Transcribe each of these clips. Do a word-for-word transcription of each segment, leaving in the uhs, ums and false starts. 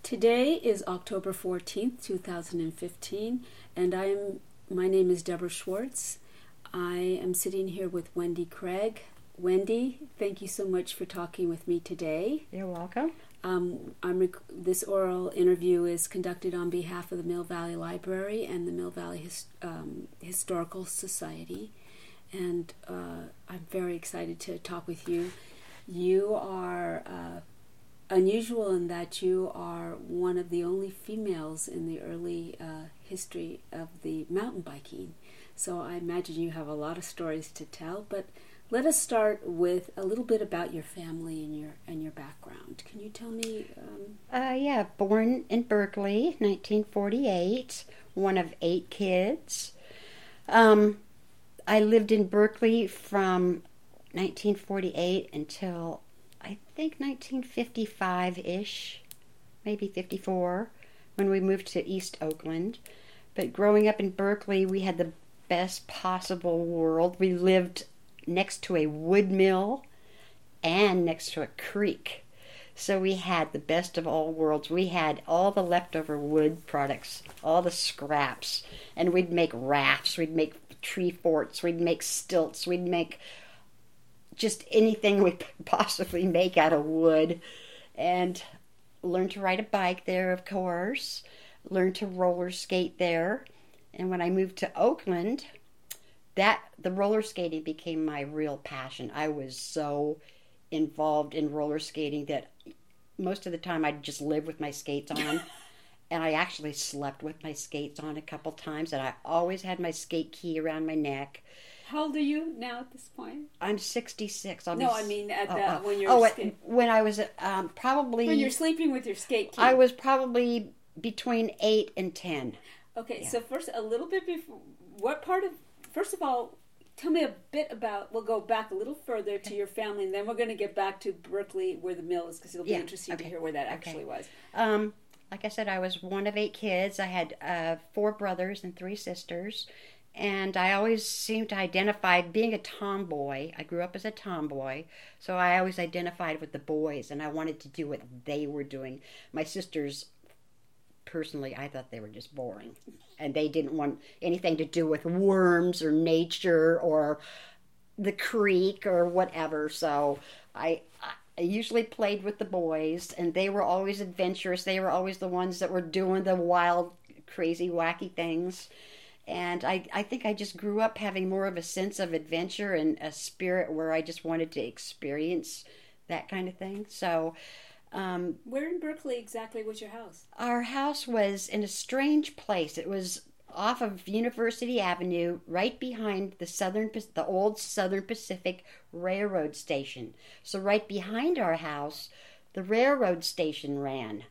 Today is October fourteenth, two thousand fifteen, and I'm my name is Deborah Schwartz. I am sitting here with Wendy Craig. Wendy, thank you so much for talking with me today. You're welcome. Um, I'm rec- this oral interview is conducted on behalf of the Mill Valley Library and the Mill Valley His- um, Historical Society, and uh, I'm very excited to talk with you. You are uh, unusual in that you are one of the only females in the early uh, history of the mountain biking. So I imagine you have a lot of stories to tell, but let us start with a little bit about your family and your and your background. Can you tell me? Um... Uh, yeah, born in Berkeley, nineteen forty-eight, one of eight kids. Um, I lived in Berkeley from nineteen forty-eight until I think nineteen fifty-five-ish, maybe fifty-four, when we moved to East Oakland. But growing up in Berkeley, we had the best possible world. We lived next to a wood mill and next to a creek. So we had the best of all worlds. We had all the leftover wood products, all the scraps, and we'd make rafts, we'd make tree forts, we'd make stilts, we'd make just anything we could possibly make out of wood. And learned to ride a bike there, of course. Learned to roller skate there. And when I moved to Oakland, that the roller skating became my real passion. I was so involved in roller skating that most of the time I'd just live with my skates on. And I actually slept with my skates on a couple times. And I always had my skate key around my neck. How old are you now at this point? I'm sixty-six. I'll no, be, I mean at oh, the, oh, when you're oh, skate- when I was um, probably when you're sleeping with your skate key. I was probably between eight and ten. Okay, yeah. So first, a little bit before, what part of, first of all, tell me a bit about, we'll go back a little further to your family, and then we're going to get back to Berkeley, where the mill is, because it'll be yeah. interesting okay. to hear where that actually okay. was. Um, like I said, I was one of eight kids. I had uh, four brothers and three sisters, and I always seemed to identify, being a tomboy, I grew up as a tomboy, so I always identified with the boys, and I wanted to do what they were doing. My sisters, personally, I thought they were just boring, and they didn't want anything to do with worms or nature or the creek or whatever. So I, I usually played with the boys, and they were always adventurous. They were always the ones that were doing the wild, crazy, wacky things. And I, I think I just grew up having more of a sense of adventure and a spirit where I just wanted to experience that kind of thing. So Um, where in Berkeley exactly was your house? Our house was in a strange place. It was off of University Avenue, right behind the Southern, the old Southern Pacific Railroad station. So right behind our house, the railroad station ran,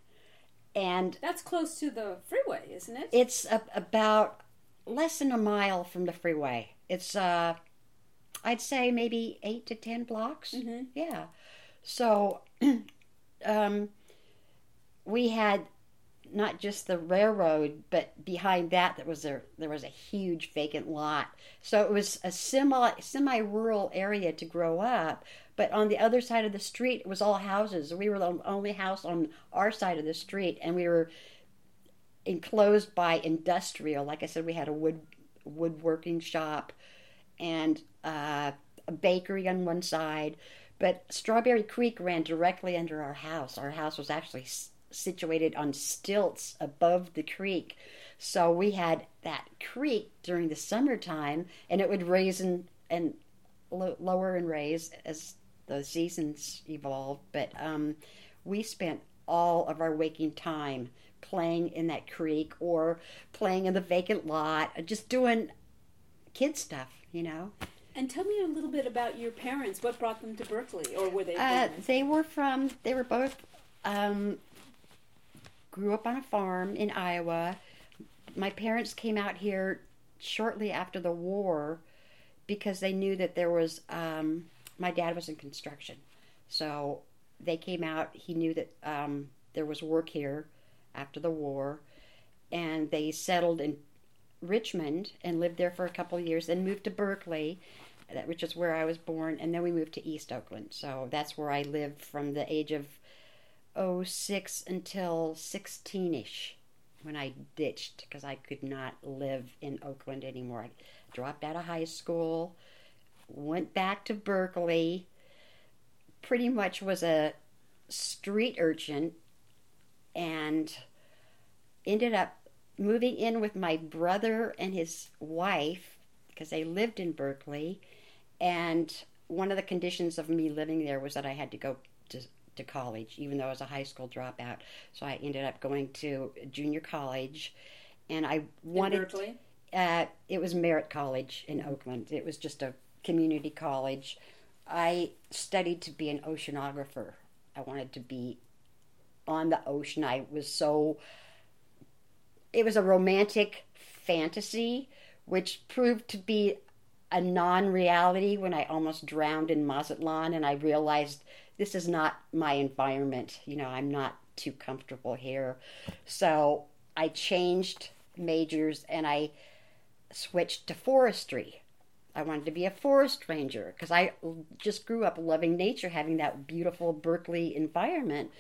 and that's close to the freeway, isn't it? It's a, about less than a mile from the freeway. It's uh, I'd say maybe eight to ten blocks. Mm-hmm. Yeah. So. Um, we had not just the railroad, but behind that there was a there was a huge vacant lot. So it was a semi semi rural area to grow up. But on the other side of the street, it was all houses. We were the only house on our side of the street, and we were enclosed by industrial. Like I said, we had a wood woodworking shop and uh, a bakery on one side. But Strawberry Creek ran directly under our house. Our house was actually s- situated on stilts above the creek. So we had that creek during the summertime, and it would raise and, and lo- lower and raise as the seasons evolved. But um, we spent all of our waking time playing in that creek or playing in the vacant lot, just doing kid stuff, you know. And tell me a little bit about your parents. What brought them to Berkeley, or were they? Uh, they were from. They were both. Um, grew up on a farm in Iowa. My parents came out here shortly after the war because they knew that there was. Um, my dad was in construction, so they came out. He knew that um, there was work here after the war, and they settled in Richmond and lived there for a couple of years, then moved to Berkeley, which is where I was born, and then we moved to East Oakland. So that's where I lived from the age of oh six until sixteen-ish when I ditched because I could not live in Oakland anymore. I dropped out of high school, went back to Berkeley, pretty much was a street urchin, and ended up moving in with my brother and his wife because they lived in Berkeley. And one of the conditions of me living there was that I had to go to, to college, even though I was a high school dropout. So I ended up going to junior college, and I wanted. In Berkeley? Uh, it was Merritt College in Oakland. It was just a community college. I studied to be an oceanographer. I wanted to be on the ocean. I was so. It was a romantic fantasy, which proved to be a non-reality when I almost drowned in Mazatlan, and I realized this is not my environment. You know, I'm not too comfortable here. So I changed majors and I switched to forestry. I wanted to be a forest ranger because I just grew up loving nature, having that beautiful Berkeley environment.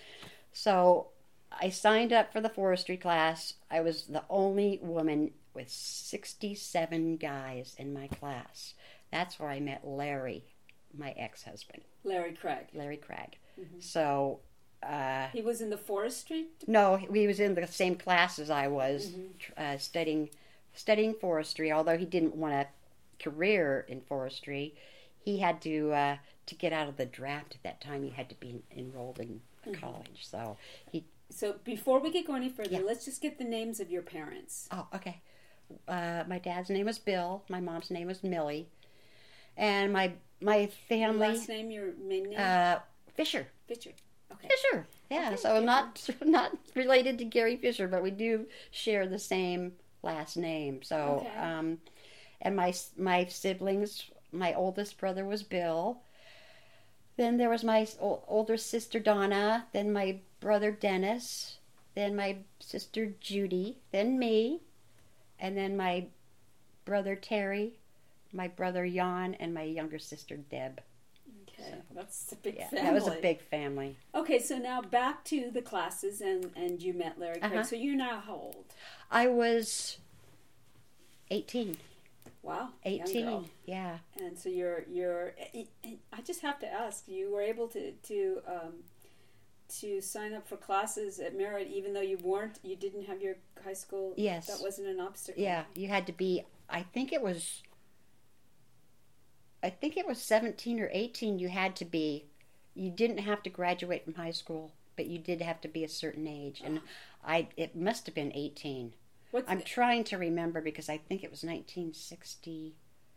So I signed up for the forestry class. I was the only woman with sixty-seven guys in my class. That's where I met Larry, my ex-husband. Larry Craig. Larry Craig. Mm-hmm. So... Uh, he was in the forestry? No, he was in the same class as I was, mm-hmm. uh, studying studying forestry, although he didn't want a career in forestry. He had to, uh, to get out of the draft at that time, he had to be enrolled in mm-hmm. college. So he... So before we get going any further, yeah. let's just get the names of your parents. Oh, okay. Uh, my dad's name was Bill. My mom's name was Millie. And my my family... Your last name, your main name? Uh, Fisher. Fisher. Okay. Fisher. Yeah, okay, so I'm not, not related to Gary Fisher, but we do share the same last name. So, okay. um, and my, my siblings, my oldest brother was Bill. Then there was my older sister Donna, then my brother Dennis, then my sister Judy, then me, and then my brother Terry, my brother Jan, and my younger sister Deb. Okay, so, that's a big yeah, family. That was a big family. Okay, so now back to the classes, and, and you met Larry Craig. Uh-huh. So you're now how old? I was eighteen. Wow, eighteen, yeah. And so you're you're. I just have to ask. You were able to to um, to sign up for classes at Merritt, even though you weren't. You didn't have your high school. Yes, that wasn't an obstacle. Yeah, you had to be. I think it was. I think it was seventeen or eighteen. You had to be. You didn't have to graduate from high school, but you did have to be a certain age, and I. It must have been eighteen. What's I'm it? trying to remember because I think it was nineteen sixty-seven.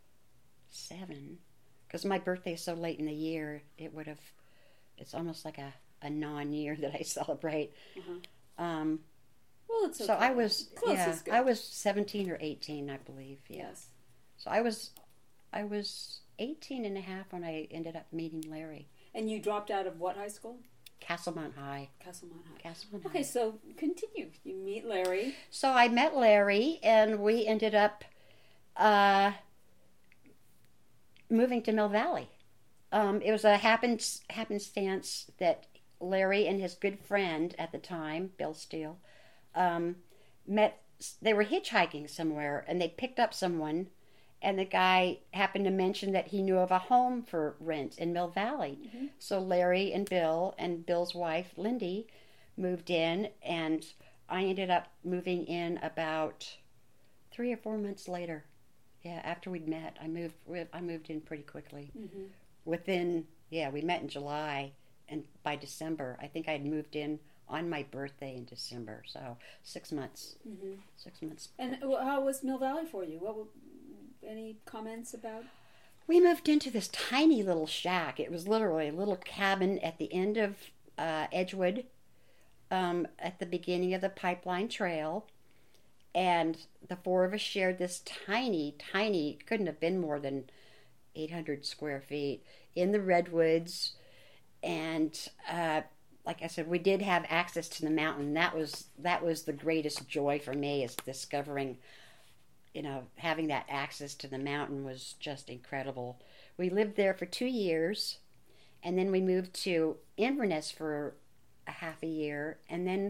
Because my birthday is so late in the year, it would have. It's almost like a, a non-year that I celebrate. Uh-huh. Um, well, it's okay. So I was. Close yeah, is good. I was seventeen or eighteen, I believe. Yeah. Yes. So I was, I was eighteen and a half when I ended up meeting Larry. And you dropped out of what high school? Castlemont High. Castlemont High. Castlemont High. Okay, so continue. You meet Larry. So I met Larry, and we ended up uh, moving to Mill Valley. Um, it was a happen happenstance that Larry and his good friend at the time, Bill Steele, um, met. They were hitchhiking somewhere, and they picked up someone. And the guy happened to mention that he knew of a home for rent in Mill Valley. Mm-hmm. So Larry and Bill and Bill's wife, Lindy, moved in, and I ended up moving in about three or four months later. Yeah, after we'd met, I moved I moved in pretty quickly. Mm-hmm. Within, yeah, we met in July, and by December, I think I had moved in on my birthday in December. So six months. Mm-hmm. Six months. And how was Mill Valley for you? What Any comments about? We moved into this tiny little shack. It was literally a little cabin at the end of uh, Edgewood, um, at the beginning of the Pipeline Trail. And the four of us shared this tiny, tiny, couldn't have been more than eight hundred square feet in the redwoods. And uh, like I said, we did have access to the mountain. That was that was the greatest joy for me, is discovering, you know, having that access to the mountain was just incredible. We lived there for two years, and then we moved to Inverness for a half a year, and then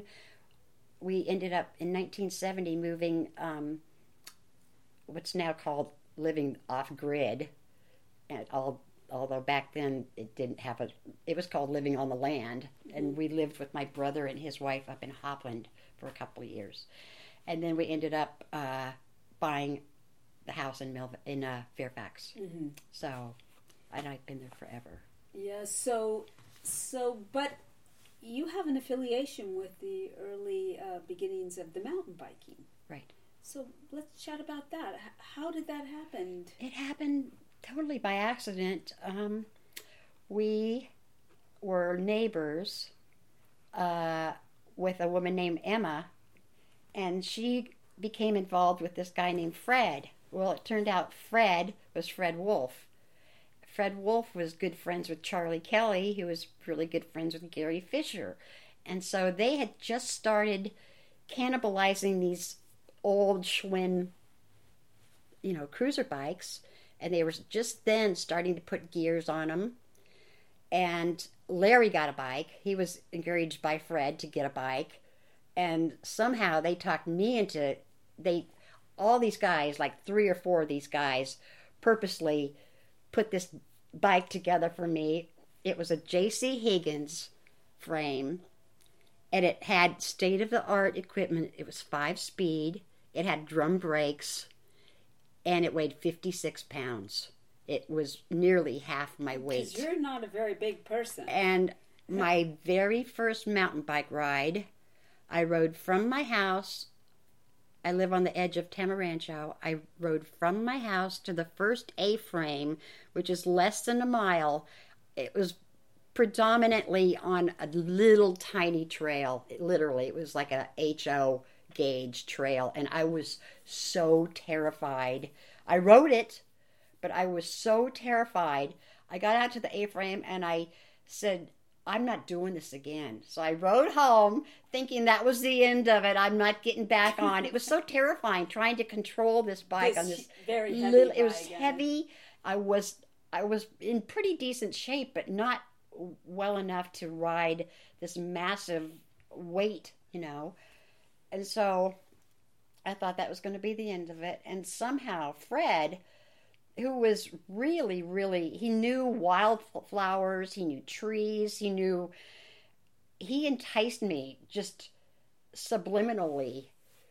we ended up in nineteen seventy moving um, what's now called living off grid, and all, although back then it didn't have a, it was called living on the land, and we lived with my brother and his wife up in Hopland for a couple of years, and then we ended up uh, buying the house in Mil- in uh, Fairfax. Mm-hmm. So, and I've been there forever. Yeah. So, so, but you have an affiliation with the early uh, beginnings of the mountain biking. Right. So let's chat about that. H- how did that happen? It happened totally by accident. Um, we were neighbors uh, with a woman named Emma, and she became involved with this guy named Fred. Well, it turned out Fred was Fred Wolf. Fred Wolf was good friends with Charlie Kelly, who was really good friends with Gary Fisher. And so they had just started cannibalizing these old Schwinn, you know, cruiser bikes, and they were just then starting to put gears on them. And Larry got a bike. He was encouraged by Fred to get a bike, and somehow they talked me into they all these guys, like three or four of these guys, purposely put this bike together for me. It was a J C Higgins frame, and it had state-of-the-art equipment. It was five-speed. It had drum brakes, and it weighed fifty-six pounds. It was nearly half my weight. Because you're not a very big person. And my very first mountain bike ride, I rode from my house. I live on the edge of Tamarancho. I rode from my house to the first A-frame, which is less than a mile. It was predominantly on a little tiny trail. It, literally, it was like a H O gauge trail, and I was so terrified. I rode it, but I was so terrified. I got out to the A-frame and I said, I'm not doing this again. So I rode home thinking that was the end of it. I'm not getting back on. It was so terrifying trying to control this bike this on this very heavy little, it was bike, heavy. I was I was in pretty decent shape, but not well enough to ride this massive weight, you know. And so I thought that was going to be the end of it. And somehow Fred, who was really, really, he knew wildflowers, he knew trees, he knew, he enticed me just subliminally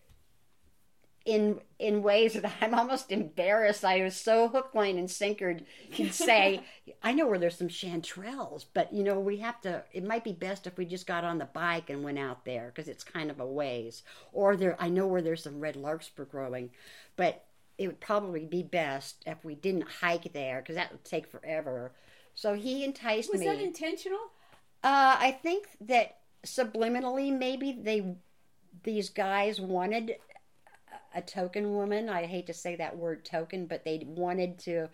in in ways that I'm almost embarrassed. I was so hook, line, and sinkered. He'd say, I know where there's some chanterelles, but, you know, we have to, it might be best if we just got on the bike and went out there, because it's kind of a ways. Or there, I know where there's some red larkspur growing, but it would probably be best if we didn't hike there, because that would take forever. So he enticed was me. Was that intentional? Uh, I think that subliminally, maybe they, these guys wanted a token woman. I hate to say that word token, but they wanted to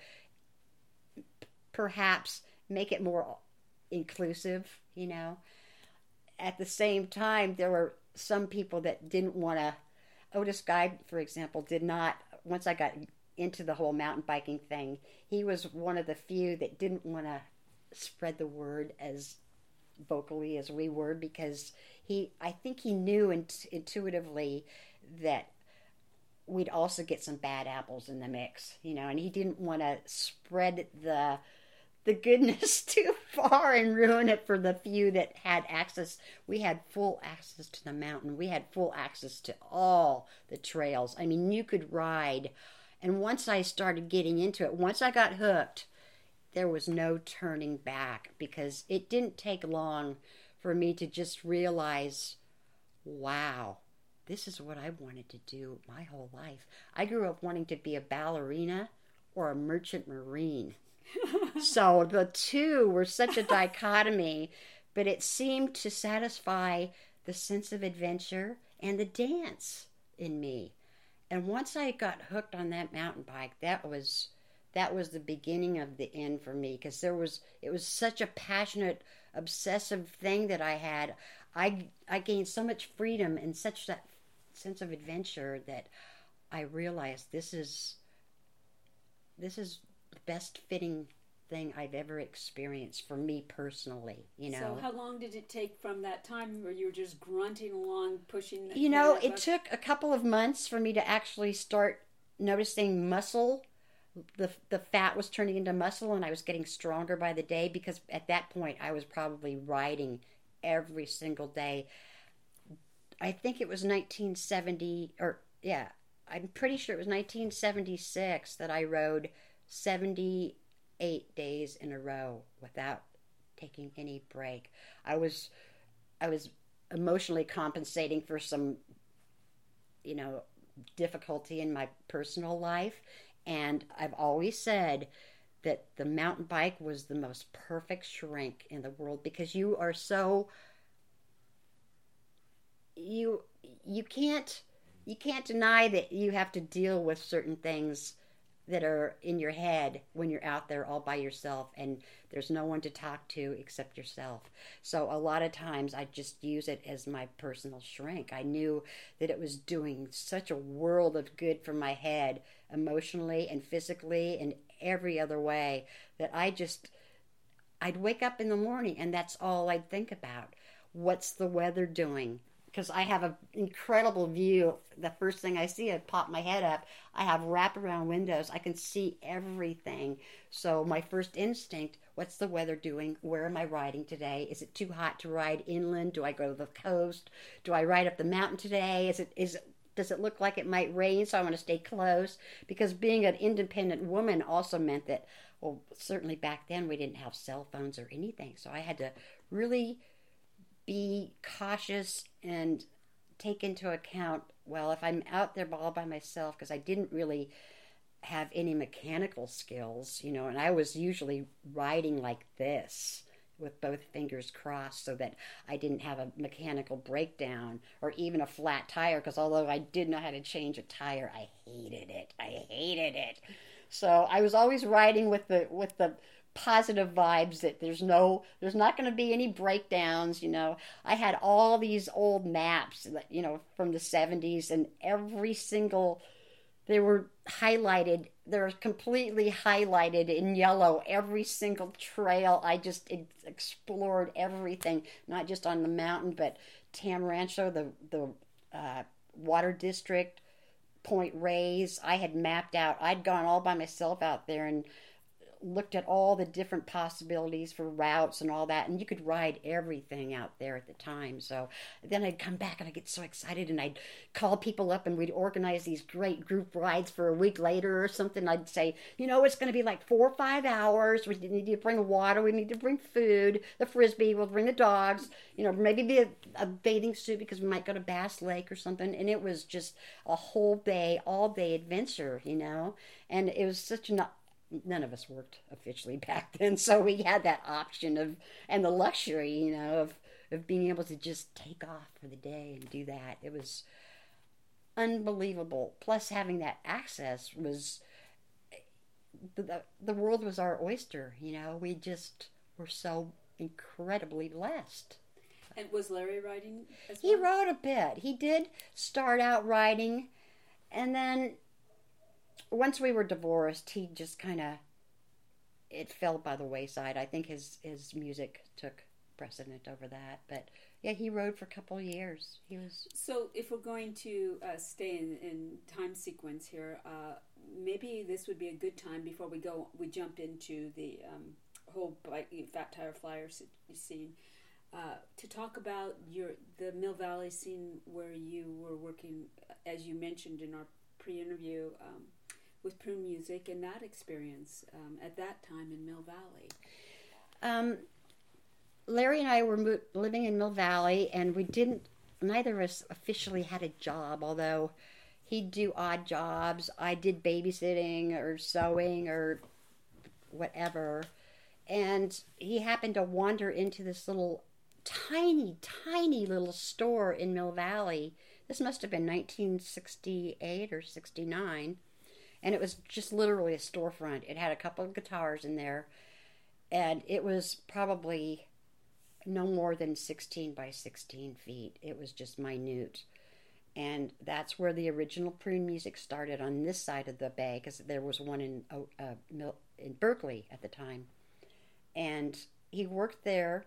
perhaps make it more inclusive, you know. At the same time, there were some people that didn't want to. Otis Guy, for example, did not, once I got into the whole mountain biking thing, he was one of the few that didn't want to spread the word as vocally as we were, because he, I think he knew int- intuitively that we'd also get some bad apples in the mix, you know, and he didn't want to spread the the goodness too far and ruin it for the few that had access. We had full access to the mountain. We had full access to all the trails. I mean, you could ride. And once I started getting into it, once I got hooked, there was no turning back, because it didn't take long for me to just realize, wow, this is what I wanted to do my whole life. I grew up wanting to be a ballerina or a merchant marine. So the two were such a dichotomy, but it seemed to satisfy the sense of adventure and the dance in me. And once I got hooked on that mountain bike, that was that was the beginning of the end for me, because there was it was such a passionate, obsessive thing that I had. I I gained so much freedom and such that sense of adventure that I realized this is this is the best fitting thing I've ever experienced for me personally, you know. So how long did it take from that time where you were just grunting along, pushing the You know, that it bus- took a couple of months for me to actually start noticing muscle. The the fat was turning into muscle, and I was getting stronger by the day, because at that point I was probably riding every single day. I think it was nineteen seventy, or yeah, I'm pretty sure it was nineteen seventy-six that I rode seventy-eight days in a row without taking any break. I was I was emotionally compensating for some, you know, difficulty in my personal life, and I've always said that the mountain bike was the most perfect shrink in the world, because you are so you you can't you can't deny that you have to deal with certain things that are in your head when you're out there all by yourself, and there's no one to talk to except yourself. So a lot of times I just use it as my personal shrink. I knew that it was doing such a world of good for my head, emotionally and physically and every other way, that I just I'd wake up in the morning and that's all I'd think about. What's the weather doing? Because I have an incredible view. The first thing I see, I pop my head up. I have wraparound windows. I can see everything. So my first instinct, what's the weather doing? Where am I riding today? Is it too hot to ride inland? Do I go to the coast? Do I ride up the mountain today? Is it is it, does it look like it might rain, so I want to stay close? Because being an independent woman also meant that, well, certainly back then we didn't have cell phones or anything. So I had to really be cautious and take into account, well, if I'm out there all by myself, because I didn't really have any mechanical skills, you know, and I was usually riding like this with both fingers crossed so that I didn't have a mechanical breakdown or even a flat tire, because although I did know how to change a tire, I hated it. I hated it. So I was always riding with the with the positive vibes that there's no there's not going to be any breakdowns. You know, I had all these old maps, you know, from the seventies, and every single they were highlighted. They're completely highlighted in yellow. Every single trail, I just explored everything, not just on the mountain, but Tam Rancho, the the uh, water district, Point Reyes. I had mapped out. I'd gone all by myself out there and looked at all the different possibilities for routes and all that, and you could ride everything out there at the time. So then I'd come back and I'd get so excited, and I'd call people up and we'd organize these great group rides for a week later or something. I'd say, you know, it's going to be like four or five hours. We need to bring water. We need to bring food, the Frisbee. We'll bring the dogs, you know, maybe be a, a bathing suit because we might go to Bass Lake or something. And it was just a whole day, all day adventure, you know, and it was such an none of us worked officially back then, so we had that option of and the luxury, you know, of of being able to just take off for the day and do that. It was unbelievable. Plus, having that access was the the world was our oyster. You know, we just were so incredibly blessed. And was Larry riding as well? He rode a bit. He did start out riding, and then once we were divorced, he just kind of, it fell by the wayside. I think his, his music took precedent over that. But yeah, he rode for a couple of years. He was. So if we're going to uh, stay in, in time sequence here, uh, maybe this would be a good time before we go, we jump into the um, whole bike, Fat Tire Flyer scene, uh, to talk about your the Mill Valley scene where you were working, as you mentioned in our pre-interview, um, with Prune Music, and that experience um, at that time in Mill Valley. Um, Larry and I were mo- living in Mill Valley, and we didn't, neither of us officially had a job, although he'd do odd jobs. I did babysitting or sewing or whatever. And he happened to wander into this little tiny, tiny little store in Mill Valley. This must have been nineteen sixty-eight or sixty-nine. And it was just literally a storefront. It had a couple of guitars in there. And it was probably no more than sixteen by sixteen feet. It was just minute. And that's where the original Prune Music started, on this side of the bay, because there was one in uh, in Berkeley at the time. And he worked there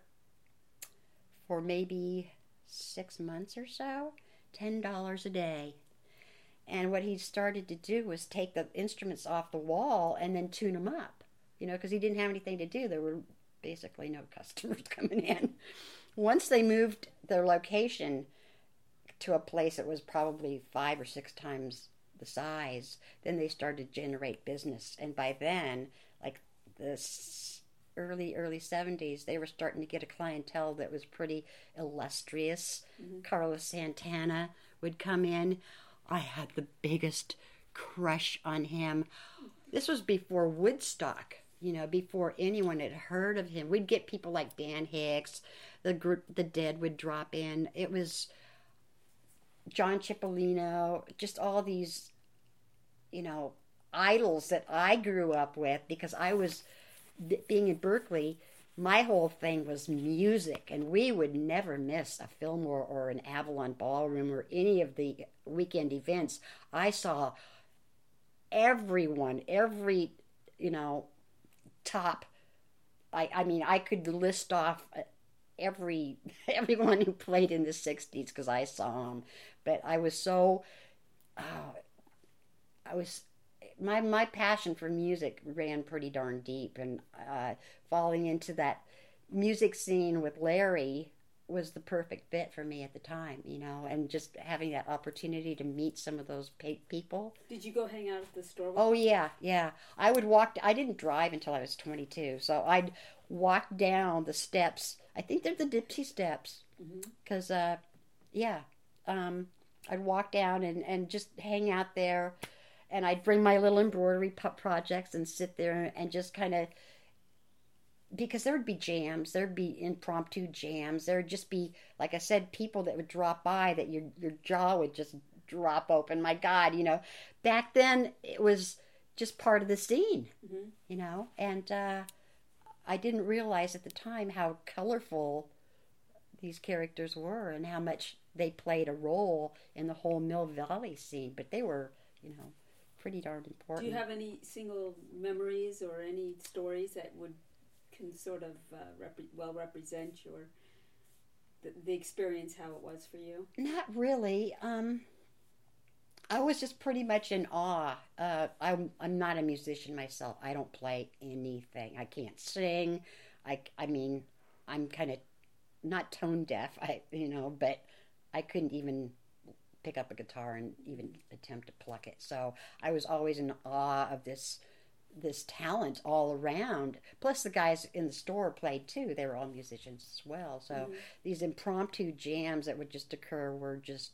for maybe six months or so, ten dollars a day. And what he started to do was take the instruments off the wall and then tune them up, you know, because he didn't have anything to do. There were basically no customers coming in. Once they moved their location to a place that was probably five or six times the size, then they started to generate business. And by then, like the early, early seventies, they were starting to get a clientele that was pretty illustrious. Mm-hmm. Carlos Santana would come in. I had the biggest crush on him. This was before Woodstock, you know, before anyone had heard of him. We'd get people like Dan Hicks, the group, the Dead would drop in. It was John Cipollino, just all these, you know, idols that I grew up with because I was, being in Berkeley, my whole thing was music, and we would never miss a Fillmore or an Avalon Ballroom or any of the weekend events. I saw everyone, every, you know, top. I, I mean, I could list off every everyone who played in the sixties because I saw them. But I was so, uh, I was. My my passion for music ran pretty darn deep, and uh, falling into that music scene with Larry was the perfect fit for me at the time, you know, and just having that opportunity to meet some of those people. Did you go hang out at the store? Oh, yeah, yeah. I would walk, I didn't drive until I was twenty-two, so I'd walk down the steps. I think they're the Dipsy steps, because, mm-hmm. uh, yeah, um, I'd walk down and, and just hang out there. And I'd bring my little embroidery projects and sit there and just kind of, because there would be jams, there'd be impromptu jams, there'd just be, like I said, people that would drop by that your your jaw would just drop open. My God, you know, back then it was just part of the scene, mm-hmm. you know, and uh, I didn't realize at the time how colorful these characters were and how much they played a role in the whole Mill Valley scene, but they were, you know, pretty darn important. Do you have any single memories or any stories that would can sort of uh, rep- well represent your the, the experience, how it was for you? Not really. Um, I was just pretty much in awe. Uh, I'm I'm not a musician myself. I don't play anything. I can't sing. I I mean, I'm kind of not tone deaf. I you know, but I couldn't even pick up a guitar and even attempt to pluck it. So I was always in awe of this this talent all around. Plus the guys in the store played too. They were all musicians as well. So mm-hmm. these impromptu jams that would just occur were just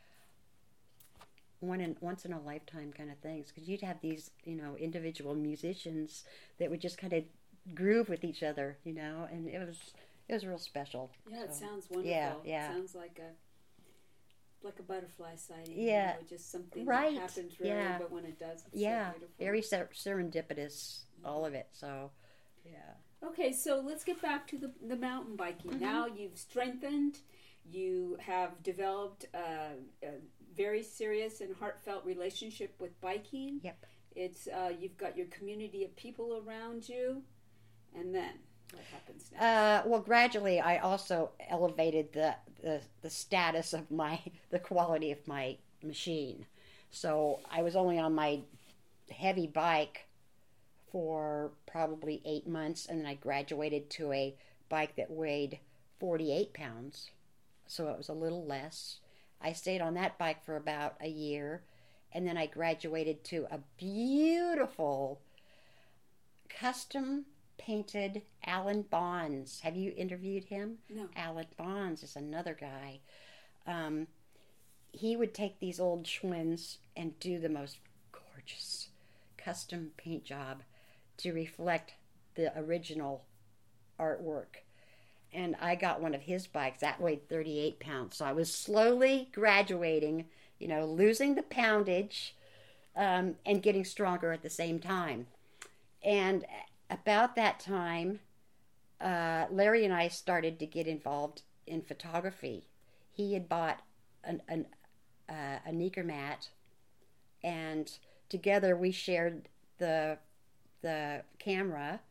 one in once in a lifetime kind of things. Because you'd have these, you know, individual musicians that would just kind of groove with each other, you know, and it was it was real special. Yeah, so, it sounds wonderful. Yeah, yeah. It sounds like a like a butterfly sighting. Yeah. You know, just something right. that happens rarely, yeah. but when it does, it's yeah. so beautiful. Very ser- serendipitous, mm-hmm. all of it. So, yeah. Okay, so let's get back to the, the mountain biking. Mm-hmm. Now you've strengthened, you have developed a, a very serious and heartfelt relationship with biking. Yep. It's uh, you've got your community of people around you, and then what happens next? Uh, well, gradually, I also elevated the, the the status of my the quality of my machine. So I was only on my heavy bike for probably eight months, and then I graduated to a bike that weighed forty-eight pounds. So it was a little less. I stayed on that bike for about a year, and then I graduated to a beautiful custom painted Alan Bonds. Have you interviewed him? No. Alan Bonds is another guy. Um, he would take these old Schwinn's and do the most gorgeous custom paint job to reflect the original artwork. And I got one of his bikes that weighed thirty-eight pounds. So I was slowly graduating, you know, losing the poundage um, and getting stronger at the same time. And about that time, uh, Larry and I started to get involved in photography. He had bought an, an, uh, a Neeker mat, and together we shared the the camera,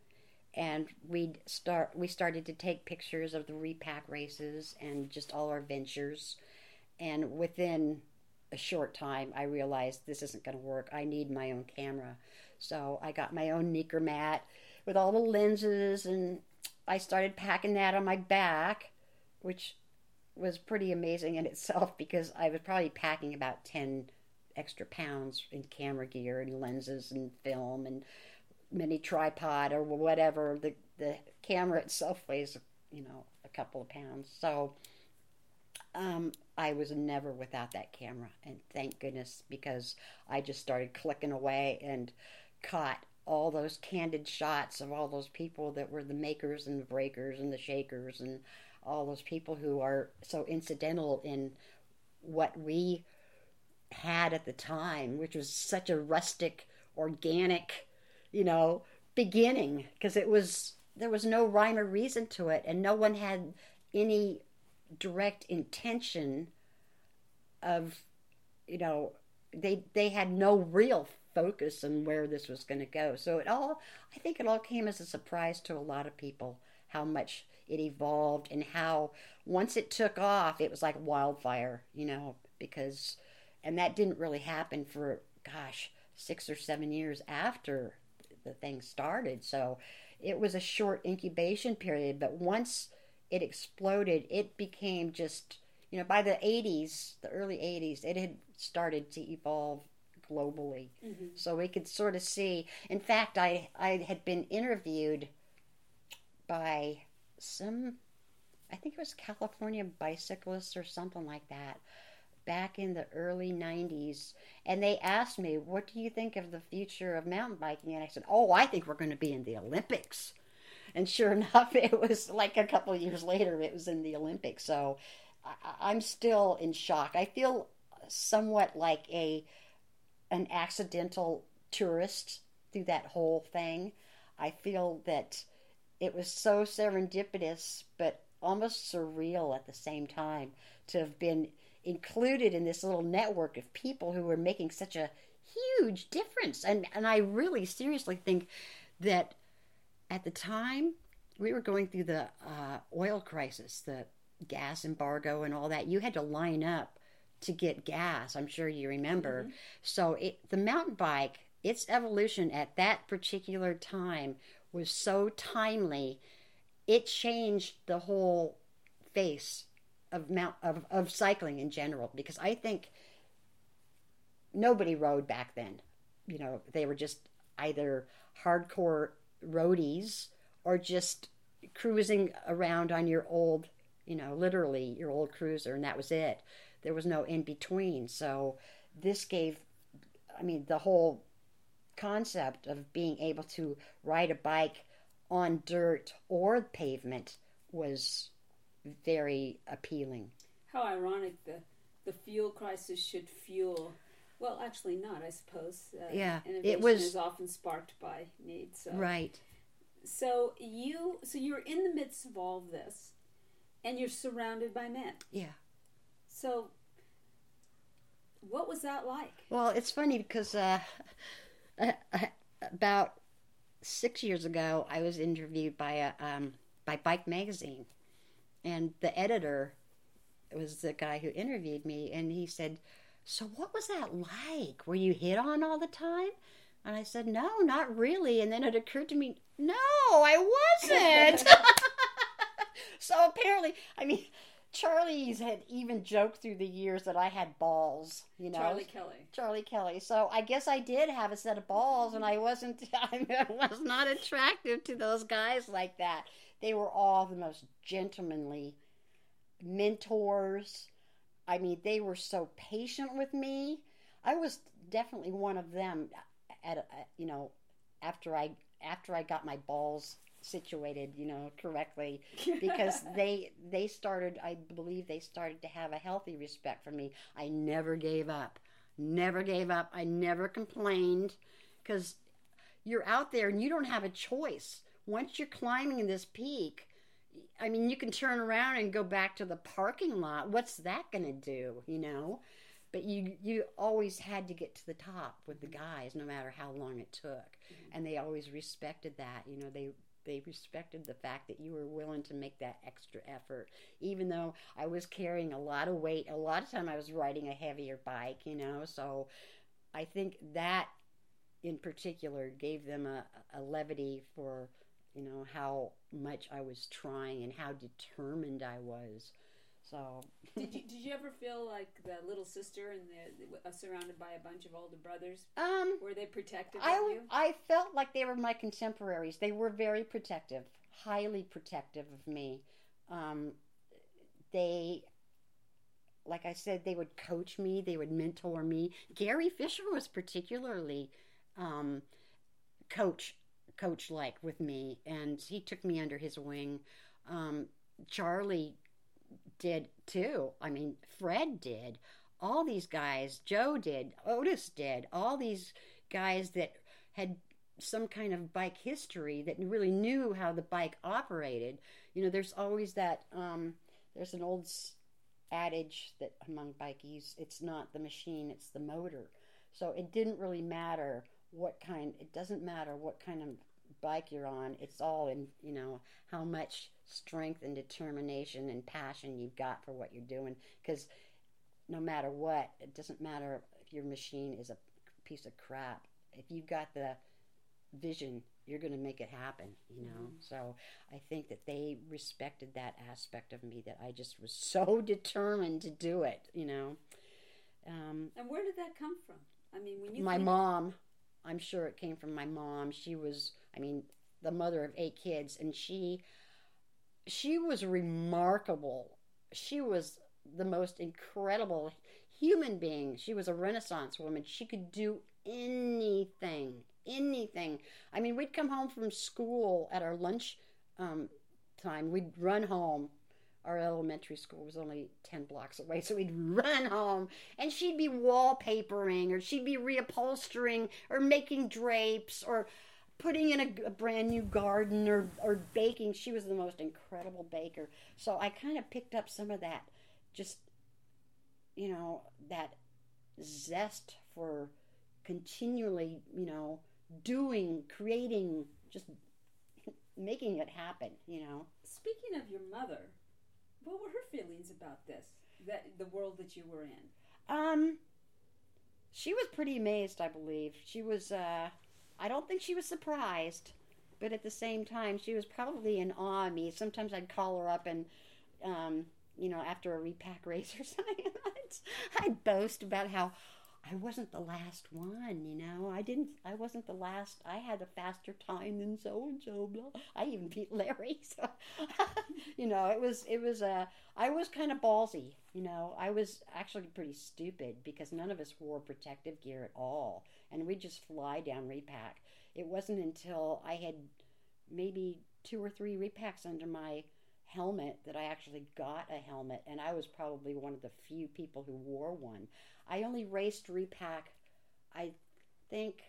and we'd start we started to take pictures of the repack races and just all our ventures. And within a short time, I realized this isn't going to work. I need my own camera. So I got my own Nikkor mat with all the lenses, and I started packing that on my back, which was pretty amazing in itself because I was probably packing about ten extra pounds in camera gear and lenses and film and mini tripod or whatever. The the camera itself weighs, you know, a couple of pounds. So um, I was never without that camera, and thank goodness, because I just started clicking away and caught all those candid shots of all those people that were the makers and the breakers and the shakers and all those people who are so incidental in what we had at the time, which was such a rustic, organic, you know, beginning, because it was, there was no rhyme or reason to it, and no one had any direct intention of, you know, they they had no real focus on where this was going to go. So it all, I think it all came as a surprise to a lot of people, how much it evolved and how once it took off, it was like wildfire, you know, because, and that didn't really happen for, gosh, six or seven years after the thing started. So it was a short incubation period, but once it exploded, it became just, you know, by the eighties, the early eighties, it had started to evolve globally. Mm-hmm. So we could sort of see. In fact, I, I had been interviewed by some, I think it was California bicyclists or something like that, back in the early nineties, and they asked me, what do you think of the future of mountain biking? And I said, oh, I think we're going to be in the Olympics. And sure enough, it was like a couple of years later, it was in the Olympics. So I, I'm still in shock. I feel somewhat like a an accidental tourist through that whole thing. I feel that it was so serendipitous, but almost surreal at the same time to have been included in this little network of people who were making such a huge difference. And and I really seriously think that at the time we were going through the uh, oil crisis, the gas embargo and all that. You had to line up to get gas. I'm sure you remember. Mm-hmm. So it, the mountain bike, its evolution at that particular time was so timely. It changed the whole face of mount of, of cycling in general, because I think nobody rode back then. You know, they were just either hardcore roadies or just cruising around on your old, you know, literally your old cruiser, and that was it. There was no in between. So this gave, I mean, the whole concept of being able to ride a bike on dirt or pavement was very appealing. How ironic the the fuel crisis should fuel. Well, actually not, I suppose. Uh, yeah, innovation it was is often sparked by need. So. Right. So you, so you're in the midst of all of this, and you're surrounded by men. Yeah. So, what was that like? Well, it's funny because uh, about six years ago, I was interviewed by a um, by Bike Magazine, and the editor was the guy who interviewed me, and he said, "So what was that like? Were you hit on all the time?" And I said, "No, not really." And then it occurred to me, no, I wasn't. So apparently, I mean, Charlie's had even joked through the years that I had balls, you know. Charlie Kelly. Charlie Kelly. So I guess I did have a set of balls, and I wasn't, I was not attractive to those guys like that. They were all the most gentlemanly mentors. I mean, they were so patient with me. I was definitely one of them. At a, you know, after I after I got my balls situated, you know, correctly, because they they started, I believe they started to have a healthy respect for me. I never gave up, never gave up. I never complained, because you're out there and you don't have a choice. Once you're climbing this peak, I mean, you can turn around and go back to the parking lot. What's that going to do, you know? But you you always had to get to the top with the guys, no matter how long it took. Mm-hmm. And they always respected that. You know, they they respected the fact that you were willing to make that extra effort, even though I was carrying a lot of weight. A lot of time I was riding a heavier bike, you know. So I think that in particular gave them a, a levity for, you know, how much I was trying and how determined I was. So did you did you ever feel like the little sister and the uh, surrounded by a bunch of older brothers? Um, were they protective I, of you? I felt like they were my contemporaries. They were very protective, highly protective of me. Um, they, like I said, they would coach me. They would mentor me. Gary Fisher was particularly um, coach coach like with me, and he took me under his wing. Um, Charlie did too. I mean, Fred did. All these guys, Joe did, Otis did. All these guys that had some kind of bike history that really knew how the bike operated. You know, there's always that. Um, there's an old adage that among bikies, it's not the machine, it's the motor. So it didn't really matter what kind. It doesn't matter what kind of bike you're on. It's all in, you know, how much strength and determination and passion you've got for what you're doing, because no matter what, it doesn't matter if your machine is a piece of crap. If you've got the vision, you're going to make it happen, you know. Mm-hmm. So I think that they respected that aspect of me, that I just was so determined to do it, you know. Um, and where did that come from? I mean, when you my came... mom. I'm sure it came from my mom. She was, I mean, the mother of eight kids, and she, she was remarkable. She was the most incredible human being. She was a Renaissance woman. She could do anything, anything. I mean, we'd come home from school at our lunch um, time. We'd run home. Our elementary school was only ten blocks away, so we'd run home, and she'd be wallpapering, or she'd be reupholstering, or making drapes, or putting in a, a brand new garden, or, or baking. She was the most incredible baker. So I kind of picked up some of that, just, you know, that zest for continually, you know, doing, creating, just making it happen, you know. Speaking of your mother, what were her feelings about this, that the world that you were in? Um, she was pretty amazed, I believe. She was, uh, I don't think she was surprised, but at the same time, she was probably in awe of me. Sometimes I'd call her up and, um, you know, after a repack race or something, I'd, I'd boast about how I wasn't the last one, you know. I didn't, I wasn't the last. I had a faster time than so-and-so. Blah. I even beat Larry. So, you know, it was, it was, uh, I was kind of ballsy, you know. I was actually pretty stupid because none of us wore protective gear at all. And we'd just fly down repack. It wasn't until I had maybe two or three repacks under my helmet that I actually got a helmet, and I was probably one of the few people who wore one. I only raced repack, I think,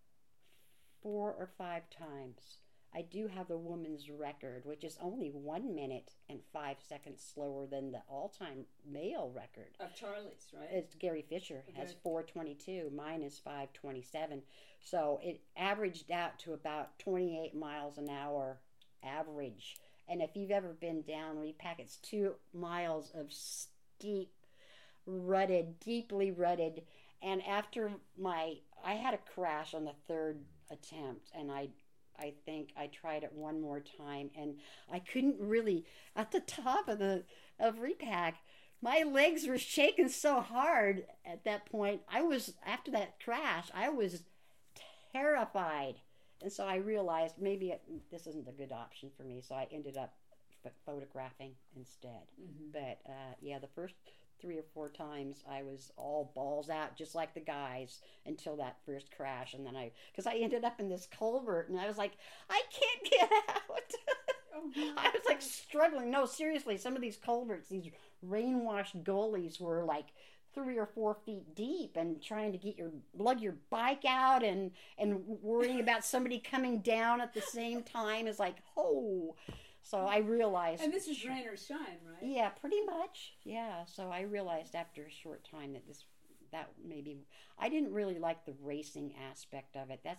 four or five times. I do have the woman's record, which is only one minute and five seconds slower than the all-time male record. Of Charlie's, right? It's Gary Fisher okay. has four twenty-two. Mine is five twenty-seven. So it averaged out to about twenty-eight miles an hour average. And if you've ever been down repack, it's two miles of steep, rutted, deeply rutted. And after my, I had a crash on the third attempt, and I, I think I tried it one more time, and I couldn't really, at the top of the of repack, my legs were shaking so hard at that point. I was, after that crash, I was terrified. And so I realized maybe it, this isn't a good option for me, so I ended up f- photographing instead. Mm-hmm. But, uh, yeah, the first three or four times I was all balls out, just like the guys, until that first crash. And then I, because I ended up in this culvert, and I was like, I can't get out. Oh, I was like struggling. No, seriously, some of these culverts, these rain-washed gullies were like three or four feet deep, and trying to get your lug your bike out and and worrying about somebody coming down at the same time is like, oh. So I realized, and this is rain or shine, right? Yeah, pretty much. Yeah. So I realized after a short time that this that maybe I didn't really like the racing aspect of it. That's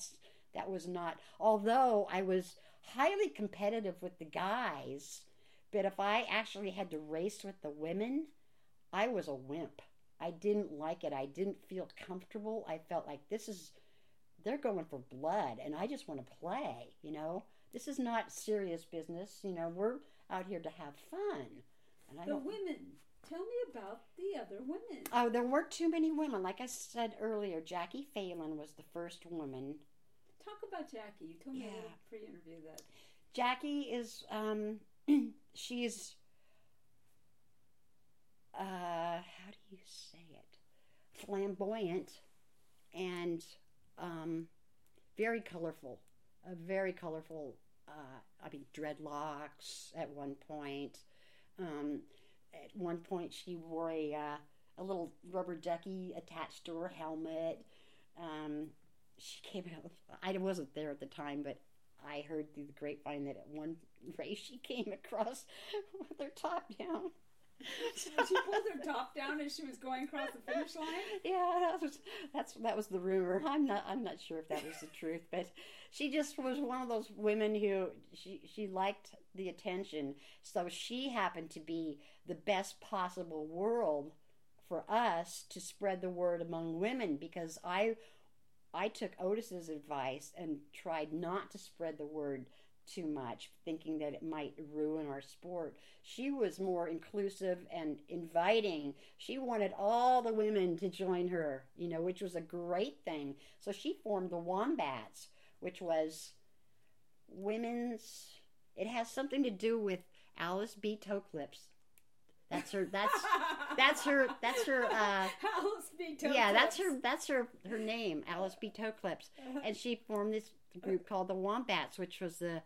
That was not, although I was highly competitive with the guys, but if I actually had to race with the women, I was a wimp. I didn't like it. I didn't feel comfortable. I felt like this is, they're going for blood, and I just want to play, you know? This is not serious business, you know? We're out here to have fun. And I the don't, women. Tell me about the other women. Oh, there weren't too many women. Like I said earlier, Jackie Phelan was the first woman. Talk about Jackie. You told me Yeah. a little pre-interview that. Jackie is, um, she's, uh, how do you say it? Flamboyant and um, very colorful. A very colorful, uh, I mean, dreadlocks at one point. Um, at one point, she wore a, uh, a little rubber ducky attached to her helmet. Um, she came out, I wasn't there at the time, but I heard through the grapevine that at one race she came across with her top down. She pulled her top down as she was going across the finish line. Yeah, that was that's that was the rumor. I'm not I'm not sure if that was the truth, but she just was one of those women who she she liked the attention. So she happened to be the best possible world for us to spread the word among women, because I I took Otis's advice and tried not to spread the word too much, thinking that it might ruin our sport. She was more inclusive and inviting. She wanted all the women to join her, you know, which was a great thing. So she formed the Wombats, which was women's, it has something to do with Alice B. Toklips. That's her. That's that's her. That's her. Uh, Alice B. Toklips. Yeah, that's her. That's her. Her name, Alice B. Toklips, and she formed this group called the Wombats, which was the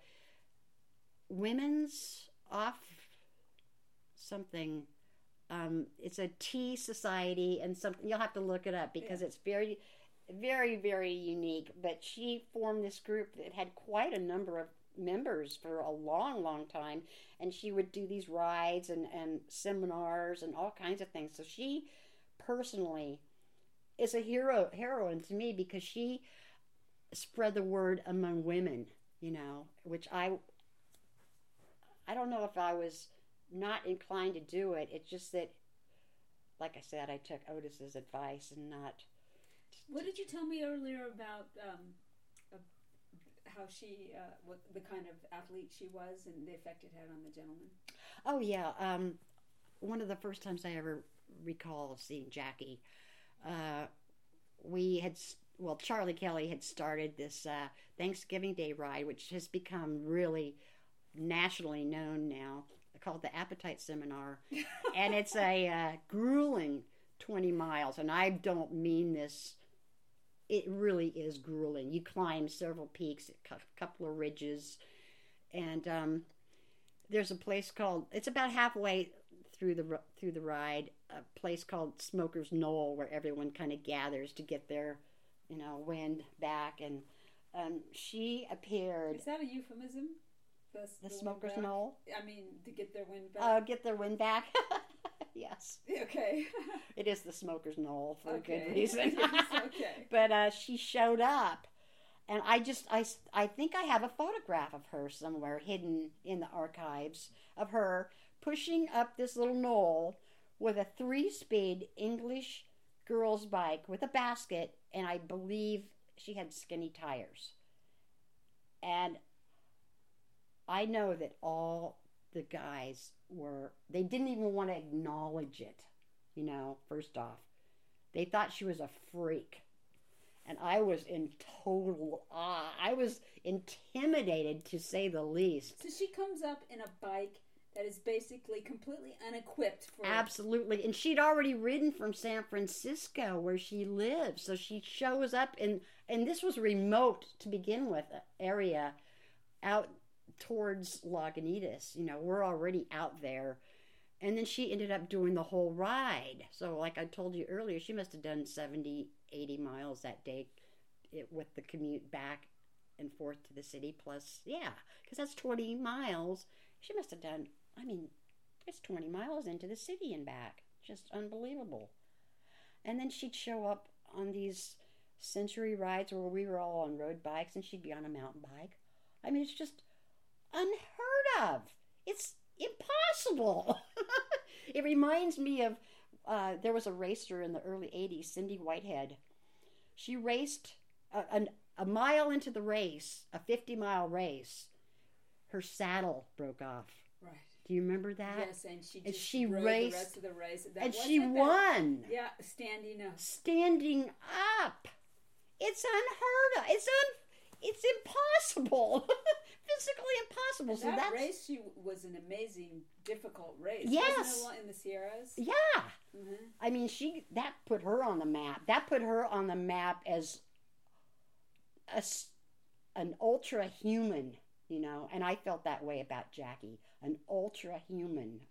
women's off something. Um, it's a tea society and something. You'll have to look it up because yeah. It's very, very, very unique. But she formed this group that had quite a number of members for a long, long time, and she would do these rides and, and seminars and all kinds of things. So she personally is a hero heroine to me because she spread the word among women, you know, which I I don't know if I was not inclined to do it. It's just that, like I said, I took Otis's advice and not. What did you tell me earlier about um, uh, how she, uh, what the kind of athlete she was and the effect it had on the gentleman? Oh yeah, um, one of the first times I ever recall seeing Jackie, uh, we had. Well, Charlie Kelly had started this uh, Thanksgiving Day ride, which has become really nationally known now, called the Appetite Seminar. And it's a uh, grueling twenty miles. And I don't mean this. It really is grueling. You climb several peaks, a couple of ridges. And um, there's a place called, it's about halfway through the through the ride, a place called Smoker's Knoll, where everyone kind of gathers to get their you know, wind back, and um, she appeared. Is that a euphemism? The, the, the Smoker's Knoll? I mean, to get their wind back? Uh, get their wind back. Yes. Okay. It is the Smoker's Knoll for okay. a good reason. Okay. But uh, she showed up, and I just, I, I think I have a photograph of her somewhere hidden in the archives of her pushing up this little knoll with a three-speed English girl's bike with a basket, and I believe she had skinny tires. And I know that all the guys were, they didn't even want to acknowledge it, you know, first off. They thought she was a freak. And I was in total awe. I was intimidated, to say the least. So she comes up in a bike that is basically completely unequipped for... Absolutely. And she'd already ridden from San Francisco, where she lives. So she shows up in... And this was remote, to begin with, area out towards Lagunitas. You know, we're already out there. And then she ended up doing the whole ride. So like I told you earlier, she must have done seventy, eighty miles that day it, with the commute back and forth to the city. Plus, yeah, because that's twenty miles. She must have done... I mean, it's twenty miles into the city and back. Just unbelievable. And then she'd show up on these Century rides where we were all on road bikes and she'd be on a mountain bike. I mean, it's just unheard of. It's impossible. It reminds me of, uh, there was a racer in the early eighties, Cindy Whitehead. She raced a, a, a mile into the race, a fifty-mile race. Her saddle broke off. Right. Do you remember that? Yes, and she just and she rode raced, the rest of the race. That and she won. That, yeah, standing up. Standing up. It's unheard of. It's un. It's impossible. Physically impossible. And so that that's, race she, was an amazing, difficult race. Yes. Wasn't it in the Sierras? Yeah. Mm-hmm. I mean, she that put her on the map. That put her on the map as a, an ultra human, you know. And I felt that way about Jackie, an ultra human.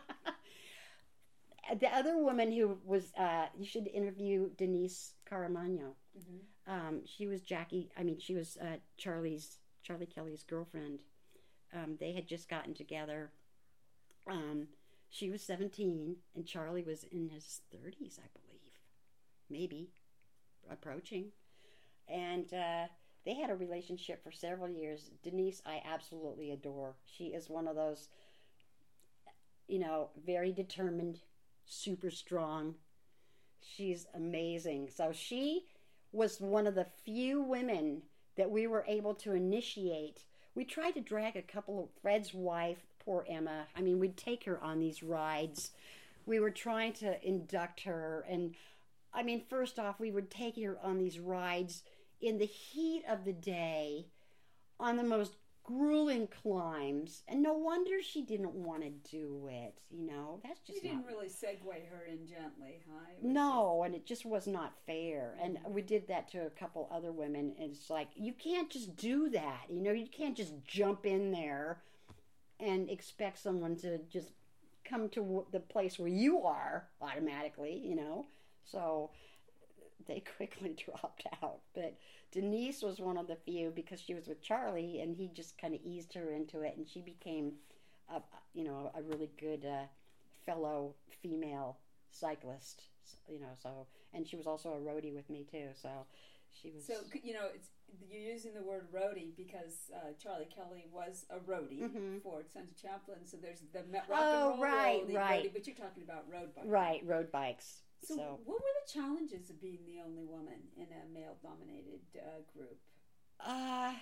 The other woman who was, uh, you should interview Denise Caramagno. Mm-hmm. Um, she was Jackie, I mean, she was uh, Charlie's, Charlie Kelly's girlfriend. Um, they had just gotten together. Um, she was seventeen, and Charlie was in his thirties, I believe. Maybe. Approaching. And uh, they had a relationship for several years. Denise, I absolutely adore. She is one of those, you know, very determined, super strong. She's amazing. So she was one of the few women that we were able to initiate. We tried to drag a couple of Fred's wife, poor Emma. I mean, we'd take her on these rides. We were trying to induct her. And, I mean, first off, we would take her on these rides in the heat of the day on the most grueling climbs, and no wonder she didn't want to do it. You know, that's just you didn't not... really segue her in gently, huh? No, just... and it just was not fair. And we did that to a couple other women, and it's like, you can't just do that. You know, you can't just jump in there and expect someone to just come to the place where you are automatically. You know, so they quickly dropped out. But Denise was one of the few because she was with Charlie, and he just kind of eased her into it, and she became, a, you know, a really good uh, fellow female cyclist. You know, so, and she was also a roadie with me too. So she was. So you know, it's you're using the word roadie because uh, Charlie Kelly was a roadie mm-hmm. for Sons of Champlin. So there's the rock oh, and roll right, roadie, right. roadie, but you're talking about road bikes. Right, road bikes. So, so, what were the challenges of being the only woman in a male-dominated uh, group? Uh,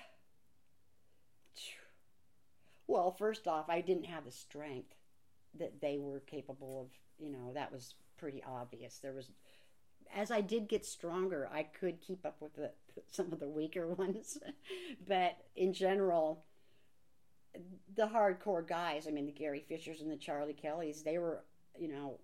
well, first off, I didn't have the strength that they were capable of. You know, that was pretty obvious. There was, as I did get stronger, I could keep up with the, some of the weaker ones. But in general, the hardcore guys, I mean, the Gary Fishers and the Charlie Kellys, they were, you know,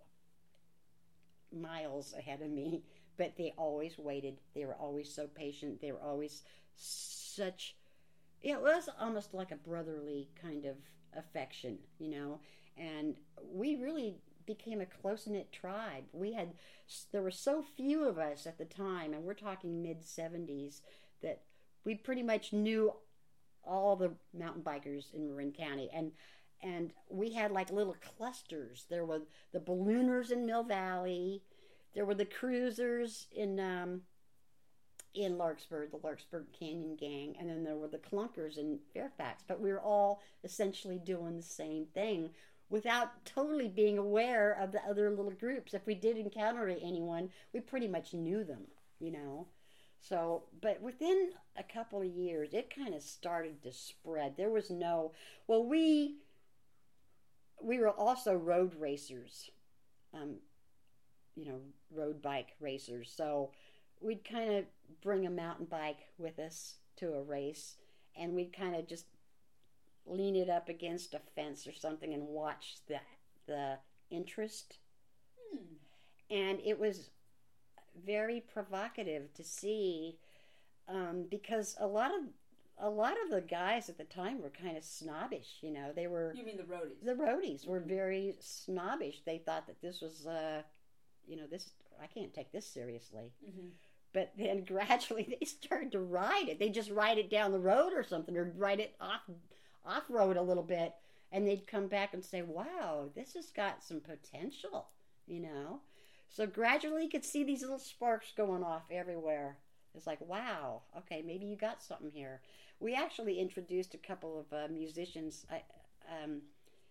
miles ahead of me, but they always waited. They were always so patient. They were always such, it was almost like a brotherly kind of affection, you know, and we really became a close-knit tribe. We had, there were so few of us at the time, and we're talking mid-seventies, that we pretty much knew all the mountain bikers in Marin County, and And we had like little clusters. There were the ballooners in Mill Valley. There were the cruisers in um, in Larkspur, the Larkspur Canyon Gang. And then there were the clunkers in Fairfax. But we were all essentially doing the same thing without totally being aware of the other little groups. If we did encounter anyone, we pretty much knew them, you know. So, but within a couple of years, it kind of started to spread. There was no, well, we... We were also road racers, um, you know, road bike racers. So we'd kind of bring a mountain bike with us to a race, and we'd kind of just lean it up against a fence or something and watch the the interest. Hmm. And it was very provocative to see, um, because a lot of A lot of the guys at the time were kind of snobbish, you know. They were... You mean the roadies? The roadies were very snobbish. They thought that this was, uh, you know, this... I can't take this seriously. Mm-hmm. But then gradually they started to ride it. They just ride it down the road or something, or ride it off off road a little bit, and they'd come back and say, "Wow, this has got some potential," you know. So gradually you could see these little sparks going off everywhere. It's like, wow, okay, maybe you got something here. We actually introduced a couple of uh, musicians I, um,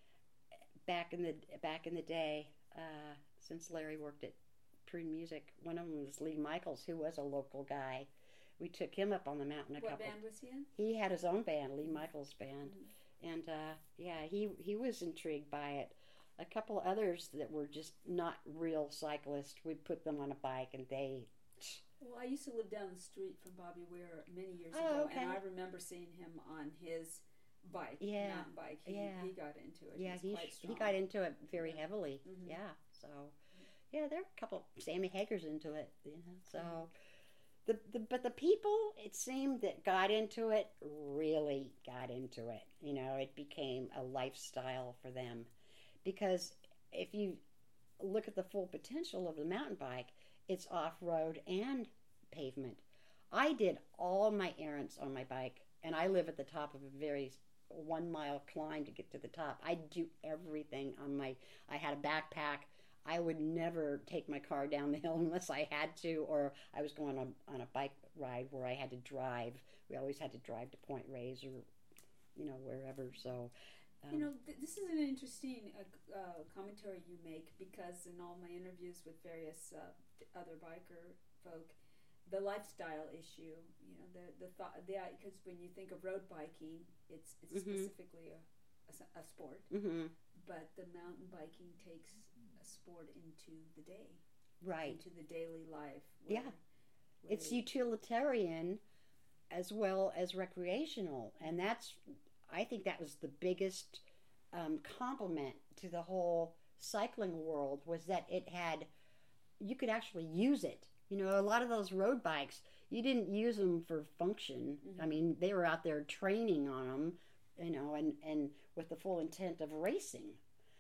back in the back in the day. Uh, since Larry worked at Prune Music, one of them was Lee Michaels, who was a local guy. We took him up on the mountain a what couple. What band was he in? He had his own band, Lee Michaels Band, mm-hmm. and uh, yeah, he he was intrigued by it. A couple others that were just not real cyclists, we put them on a bike, and they. Well, I used to live down the street from Bobby Weir many years oh, ago, okay. and I remember seeing him on his bike, yeah. mountain bike. He, yeah. he got into it. Yeah, He's he quite strong. he got into it very yeah. heavily. Mm-hmm. Yeah, so yeah, there are a couple. Sammy Hager's into it, you know. So, mm-hmm. the, the but the people it seemed that got into it really got into it. You know, it became a lifestyle for them, because if you look at the full potential of the mountain bike, it's off-road and pavement. I did all my errands on my bike, and I live at the top of a very one-mile climb to get to the top. I do everything on my... I had a backpack. I would never take my car down the hill unless I had to, or I was going on, on a bike ride where I had to drive. We always had to drive to Point Reyes or, you know, wherever, so... Um, you know, th- this is an interesting uh, uh, commentary you make, because in all my interviews with various uh, other biker folk, the lifestyle issue, you know, the the thought, the because when you think of road biking, it's it's mm-hmm. specifically a, a, a sport, mm-hmm. but the mountain biking takes a sport into the day, right, into the daily life. Where, yeah, where it's utilitarian as well as recreational, and that's. I think that was the biggest um, compliment to the whole cycling world, was that it had, you could actually use it. You know, a lot of those road bikes, you didn't use them for function. Mm-hmm. I mean, they were out there training on them, you know, and, and with the full intent of racing.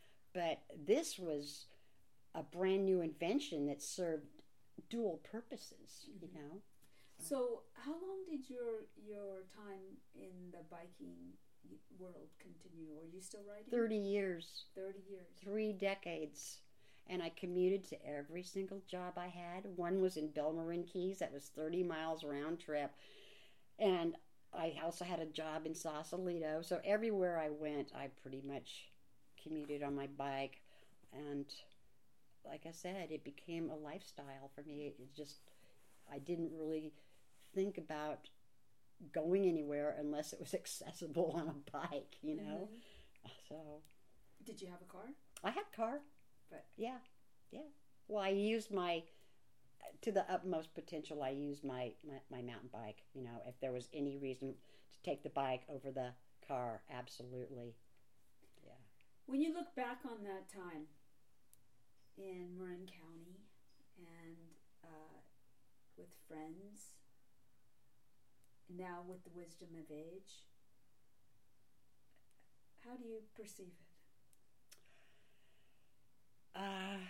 But this was a brand new invention that served dual purposes, mm-hmm. you know. So how long did your your time in the biking world continue? Are you still riding? Thirty years. Thirty years. Three decades. And I commuted to every single job I had. One was in Belmarin Keys. That was thirty miles round trip. And I also had a job in Sausalito. So everywhere I went, I pretty much commuted on my bike. And like I said, it became a lifestyle for me. It just, I didn't really think about going anywhere unless it was accessible on a bike, you know. Mm-hmm. So, did you have a car? I had a car. But yeah, yeah. Well, I used my to the utmost potential. I used my, my my mountain bike. You know, if there was any reason to take the bike over the car, absolutely. Yeah. When you look back on that time in Marin County and uh, with friends, now with the wisdom of age, how do you perceive it? Uh,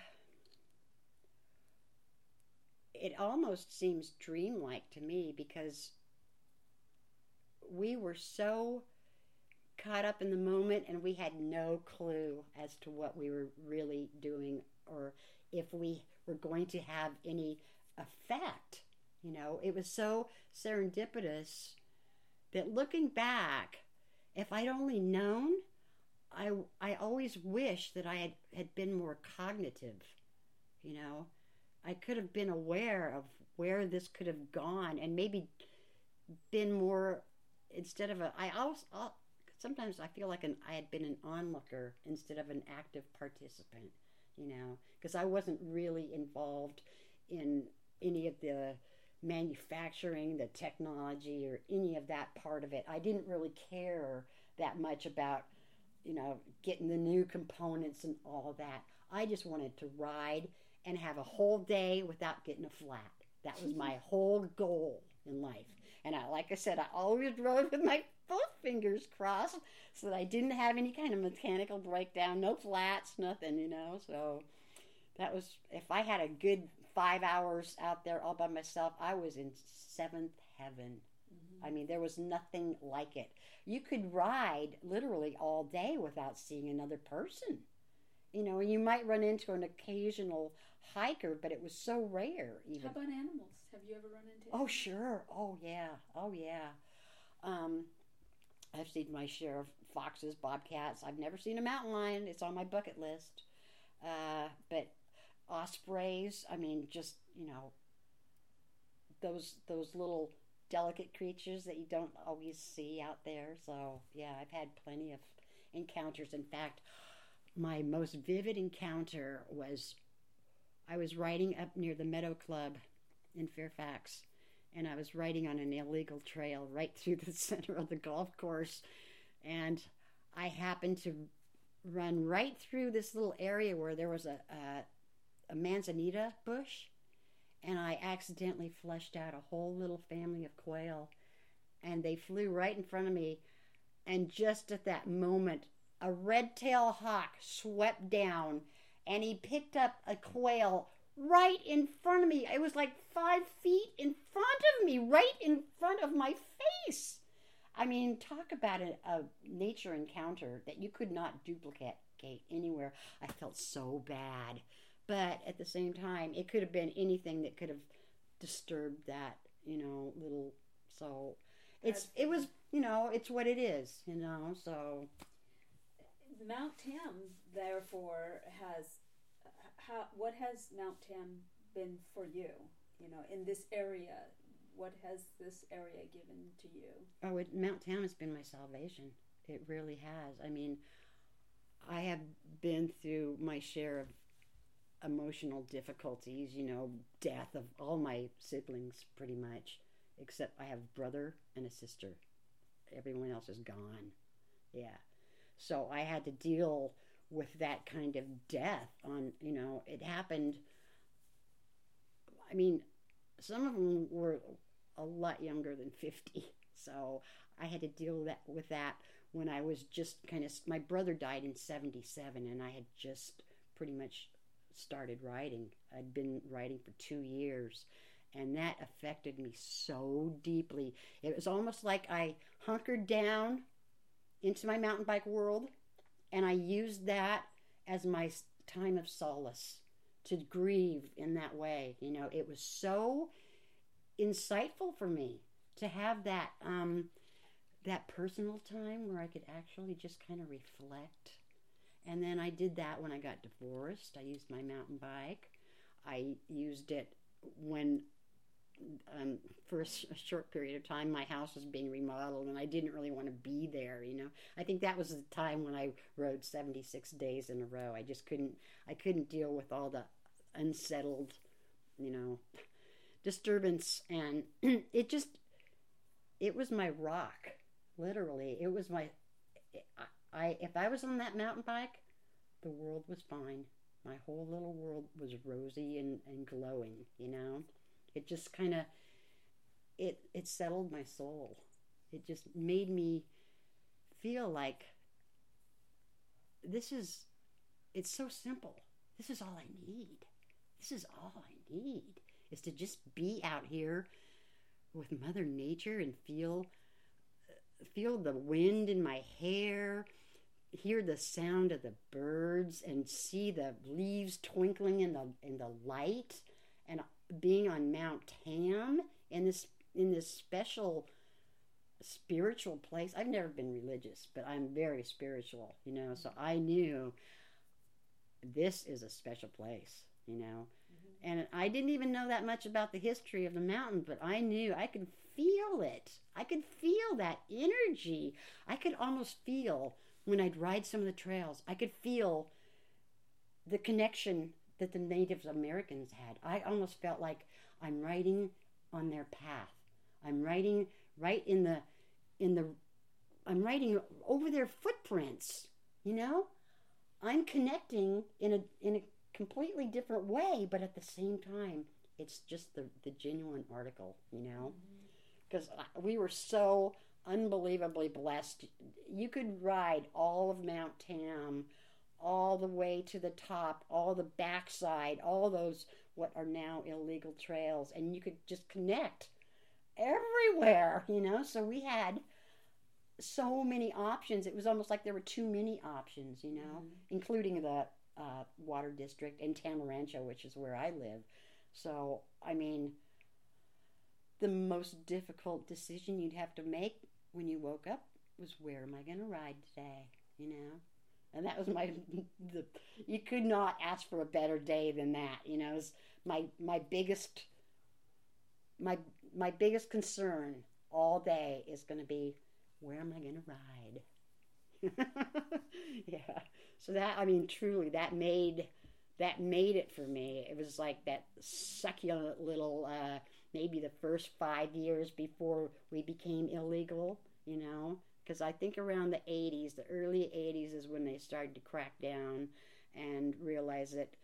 it almost seems dreamlike to me, because we were so caught up in the moment and we had no clue as to what we were really doing, or if we were going to have any effect. You know, it was so serendipitous that looking back, if I'd only known, I, I always wish that I had, had been more cognitive, you know. I could have been aware of where this could have gone, and maybe been more, instead of a, I also, I'll, sometimes I feel like an, I had been an onlooker instead of an active participant, you know, because I wasn't really involved in any of the manufacturing, the technology, or any of that part of it. I didn't really care that much about, you know, getting the new components and all of that. I just wanted to ride and have a whole day without getting a flat. That was my whole goal in life. And I, like I said, I always rode with my both fingers crossed so that I didn't have any kind of mechanical breakdown, no flats, nothing, you know. So that was, if I had a good five hours out there all by myself, I was in seventh heaven. Mm-hmm. I mean, there was nothing like it. You could ride literally all day without seeing another person. You know, you might run into an occasional hiker, but it was so rare. Even. How about animals? Have you ever run into? Oh, sure. Oh, yeah. Oh, yeah. Um, I've seen my share of foxes, bobcats. I've never seen a mountain lion. It's on my bucket list. Uh, but ospreys, I mean, just, you know, those those little delicate creatures that you don't always see out there. So, yeah, I've had plenty of encounters. In fact, my most vivid encounter was I was riding up near the Meadow Club in Fairfax, and I was riding on an illegal trail right through the center of the golf course, and I happened to run right through this little area where there was a, a, a manzanita bush, and I accidentally flushed out a whole little family of quail, and they flew right in front of me, and just at that moment, a red-tailed hawk swept down, and he picked up a quail right in front of me. It was like five feet in front of me, right in front of my face. I mean, talk about a, a nature encounter that you could not duplicate anywhere. I felt so bad. But at the same time, it could have been anything that could have disturbed that, you know, little, so it's, it was, you know, it's what it is, you know, so. Mount Tam, therefore, has, how, what has Mount Tam been for you, you know, in this area? What has this area given to you? Oh, it, Mount Tam has been my salvation. It really has. I mean, I have been through my share of emotional difficulties, you know, death of all my siblings pretty much, except I have a brother and a sister. Everyone else is gone. Yeah. So I had to deal with that kind of death on, you know, it happened. I mean, some of them were a lot younger than fifty. So I had to deal with that, with that when I was just kind of, my brother died in seventy-seven, and I had just pretty much started writing. I'd been writing for two years, and that affected me so deeply. It was almost like I hunkered down into my mountain bike world, and I used that as my time of solace to grieve in that way. You know, it was so insightful for me to have that um, that personal time where I could actually just kind of reflect. And then I did that when I got divorced. I used my mountain bike. I used it when, um, for a short period of time, my house was being remodeled, and I didn't really want to be there, you know. I think that was the time when I rode seventy-six days in a row. I just couldn't, I couldn't deal with all the unsettled, you know, disturbance, and it just, it was my rock, literally. It was my, I, I if I was on that mountain bike, the world was fine. My whole little world was rosy and, and glowing, you know. It just kind of, it it settled my soul. It just made me feel like this is, it's so simple. This is all I need. This is all I need, is to just be out here with Mother Nature and feel feel the wind in my hair, hear the sound of the birds, and see the leaves twinkling in the in the light, and being on Mount Tam in this in this special spiritual place. I've never been religious, but I'm very spiritual, you know, so I knew this is a special place, you know. Mm-hmm. And I didn't even know that much about the history of the mountain, but I knew, I could feel it. I could feel that energy. I could almost feel, when I'd ride some of the trails, I could feel the connection that the Native Americans had. I almost felt like I'm riding on their path. I'm riding right in the, in the, I'm riding over their footprints, you know? I'm connecting in a, in a completely different way, but at the same time, it's just the, the genuine article, you know? Because mm-hmm. we were so unbelievably blessed. You could ride all of Mount Tam, all the way to the top, all the backside, all those what are now illegal trails, and you could just connect everywhere, you know? So we had so many options. It was almost like there were too many options, you know, mm-hmm. including the uh, Water District and Tamarancho, which is where I live. So, I mean, the most difficult decision you'd have to make when you woke up was, where am I going to ride today? You know? And that was my, the, you could not ask for a better day than that. You know, it was my, my biggest, my, my biggest concern all day is going to be, where am I going to ride? Yeah. So that, I mean, truly, that made, that made it for me. It was like that succulent little, uh, maybe the first five years before we became illegal, you know, because I think around the eighties, the early eighties is when they started to crack down and realize that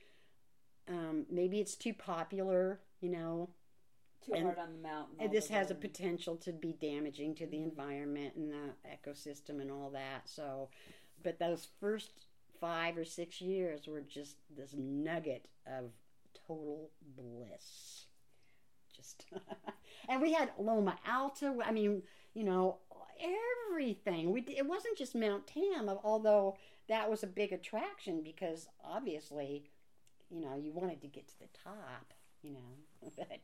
um, maybe it's too popular, you know. Too and, hard on the mountain. And this has a and... potential to be damaging to the mm-hmm. environment and the ecosystem and all that. So, but those first five or six years were just this nugget of total bliss. Just and we had Loma Alta. I mean, you know, everything. We it wasn't just Mount Tam, although that was a big attraction because obviously, you know, you wanted to get to the top. You know, but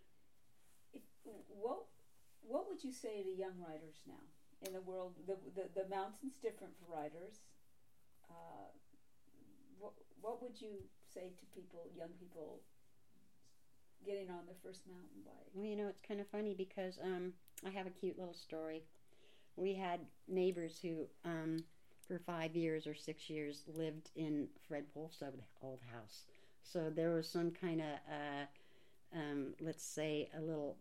if, what what would you say to young riders now in the world? The the, the mountain's different for riders. Uh, what what would you say to people, young people, getting on their first mountain bike? Well, you know, it's kind of funny because um, I have a cute little story. We had neighbors who, um, for five years or six years, lived in Fred Wolf's old house. So there was some kind of, uh, um, let's say, a little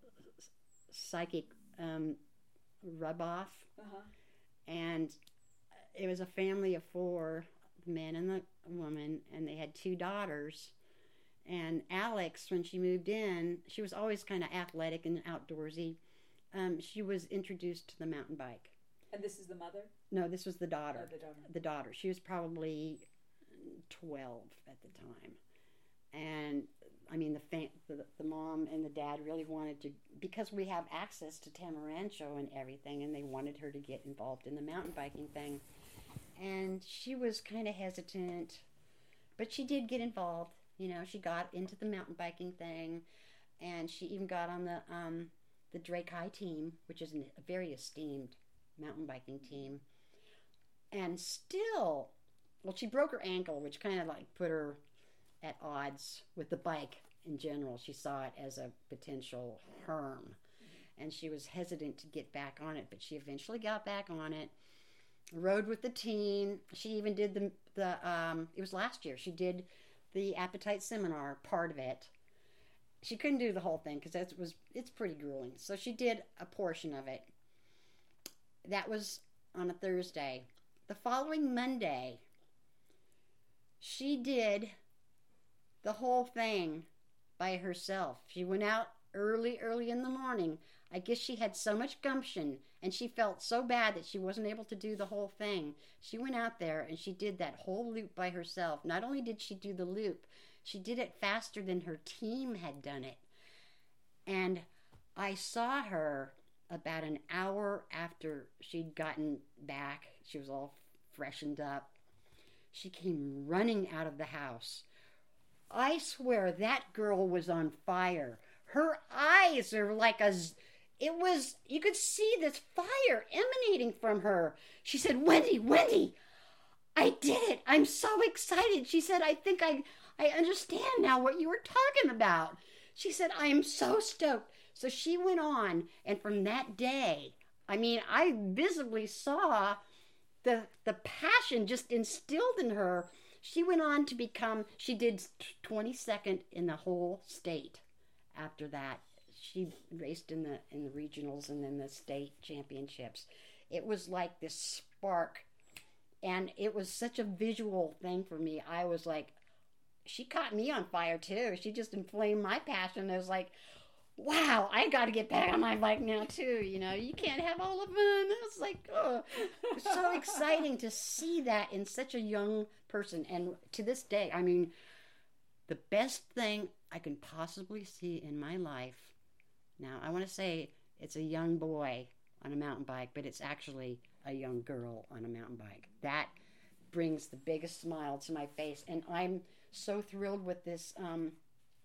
psychic um, rub-off. Uh-huh. And it was a family of four, the man and the woman, and they had two daughters. And Alex, when she moved in, she was always kind of athletic and outdoorsy. Um, she was introduced to the mountain bike. And this is the mother? No, this was the daughter. Oh, the daughter. The daughter. She was probably twelve at the time. And, I mean, the, fa- the the mom and the dad really wanted to, because we have access to Tamarancho and everything, and they wanted her to get involved in the mountain biking thing. And she was kind of hesitant, but she did get involved. You know, she got into the mountain biking thing, and she even got on the um, the Drake High team, which is a very esteemed mountain biking team. And still, well, she broke her ankle, which kind of like put her at odds with the bike in general. She saw it as a potential harm, and she was hesitant to get back on it, but she eventually got back on it, rode with the team. She even did the, the um, it was last year, she did the Appetite Seminar, part of it. She couldn't do the whole thing because that was it's pretty grueling. So she did a portion of it. That was on a Thursday. The following Monday, she did the whole thing by herself. She went out early, early in the morning. I guess she had so much gumption, and she felt so bad that she wasn't able to do the whole thing. She went out there and she did that whole loop by herself. Not only did she do the loop, she did it faster than her team had done it. And I saw her about an hour after she'd gotten back. She was all freshened up. She came running out of the house. I swear that girl was on fire. Her eyes are like a... It was... You could see this fire emanating from her. She said, Wendy, Wendy, I did it. I'm so excited. She said, I think I, I understand now what you were talking about. She said, I am so stoked. So she went on, and from that day, I mean, I visibly saw the the passion just instilled in her. She went on to become... She did twenty-second in the whole state. After that, she raced in the in the regionals and then the state championships. It was like this spark, and it was such a visual thing for me. I was like, she caught me on fire too. She just inflamed my passion. I was like, wow, I got to get back on my bike now too. You know, you can't have all the fun. It was like, oh, it was so exciting to see that in such a young person. And to this day, I mean, the best thing I can possibly see in my life. Now, I want to say it's a young boy on a mountain bike, but it's actually a young girl on a mountain bike. That brings the biggest smile to my face. And I'm so thrilled with this um,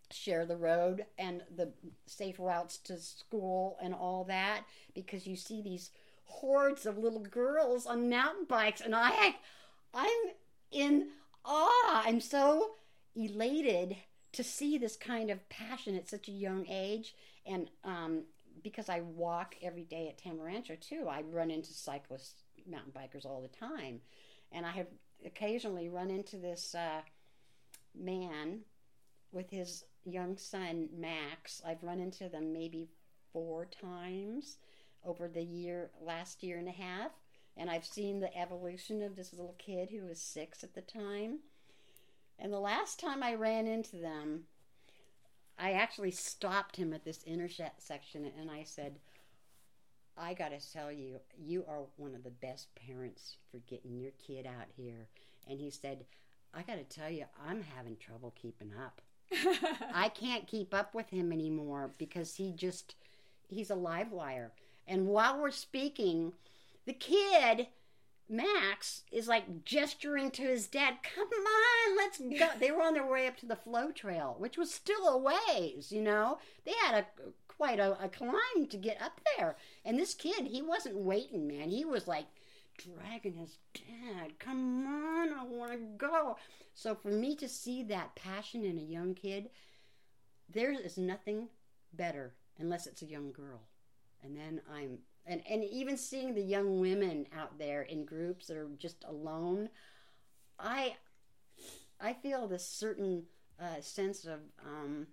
share the road and the safe routes to school and all that, because you see these hordes of little girls on mountain bikes, and I I'm in awe. I'm so elated to see this kind of passion at such a young age. And um, because I walk every day at Tamarancho too, I run into cyclists, mountain bikers all the time. And I have occasionally run into this uh, man with his young son, Max. I've run into them maybe four times over the year, last year and a half. And I've seen the evolution of this little kid who was six at the time. And the last time I ran into them, I actually stopped him at this intersection and I said, I got to tell you, you are one of the best parents for getting your kid out here. And he said, I got to tell you, I'm having trouble keeping up. I can't keep up with him anymore because he just, he's a live wire. And while we're speaking, the kid, Max, is like gesturing to his dad, come on, let's go. They were on their way up to the flow trail, which was still a ways, you know. They had a quite a, a climb to get up there. And this kid, he wasn't waiting, man. He was like dragging his dad, come on, I want to go. So for me to see that passion in a young kid, there is nothing better, unless it's a young girl. And then I'm, and, and even seeing the young women out there in groups that are just alone, I I feel this certain uh, sense of, um,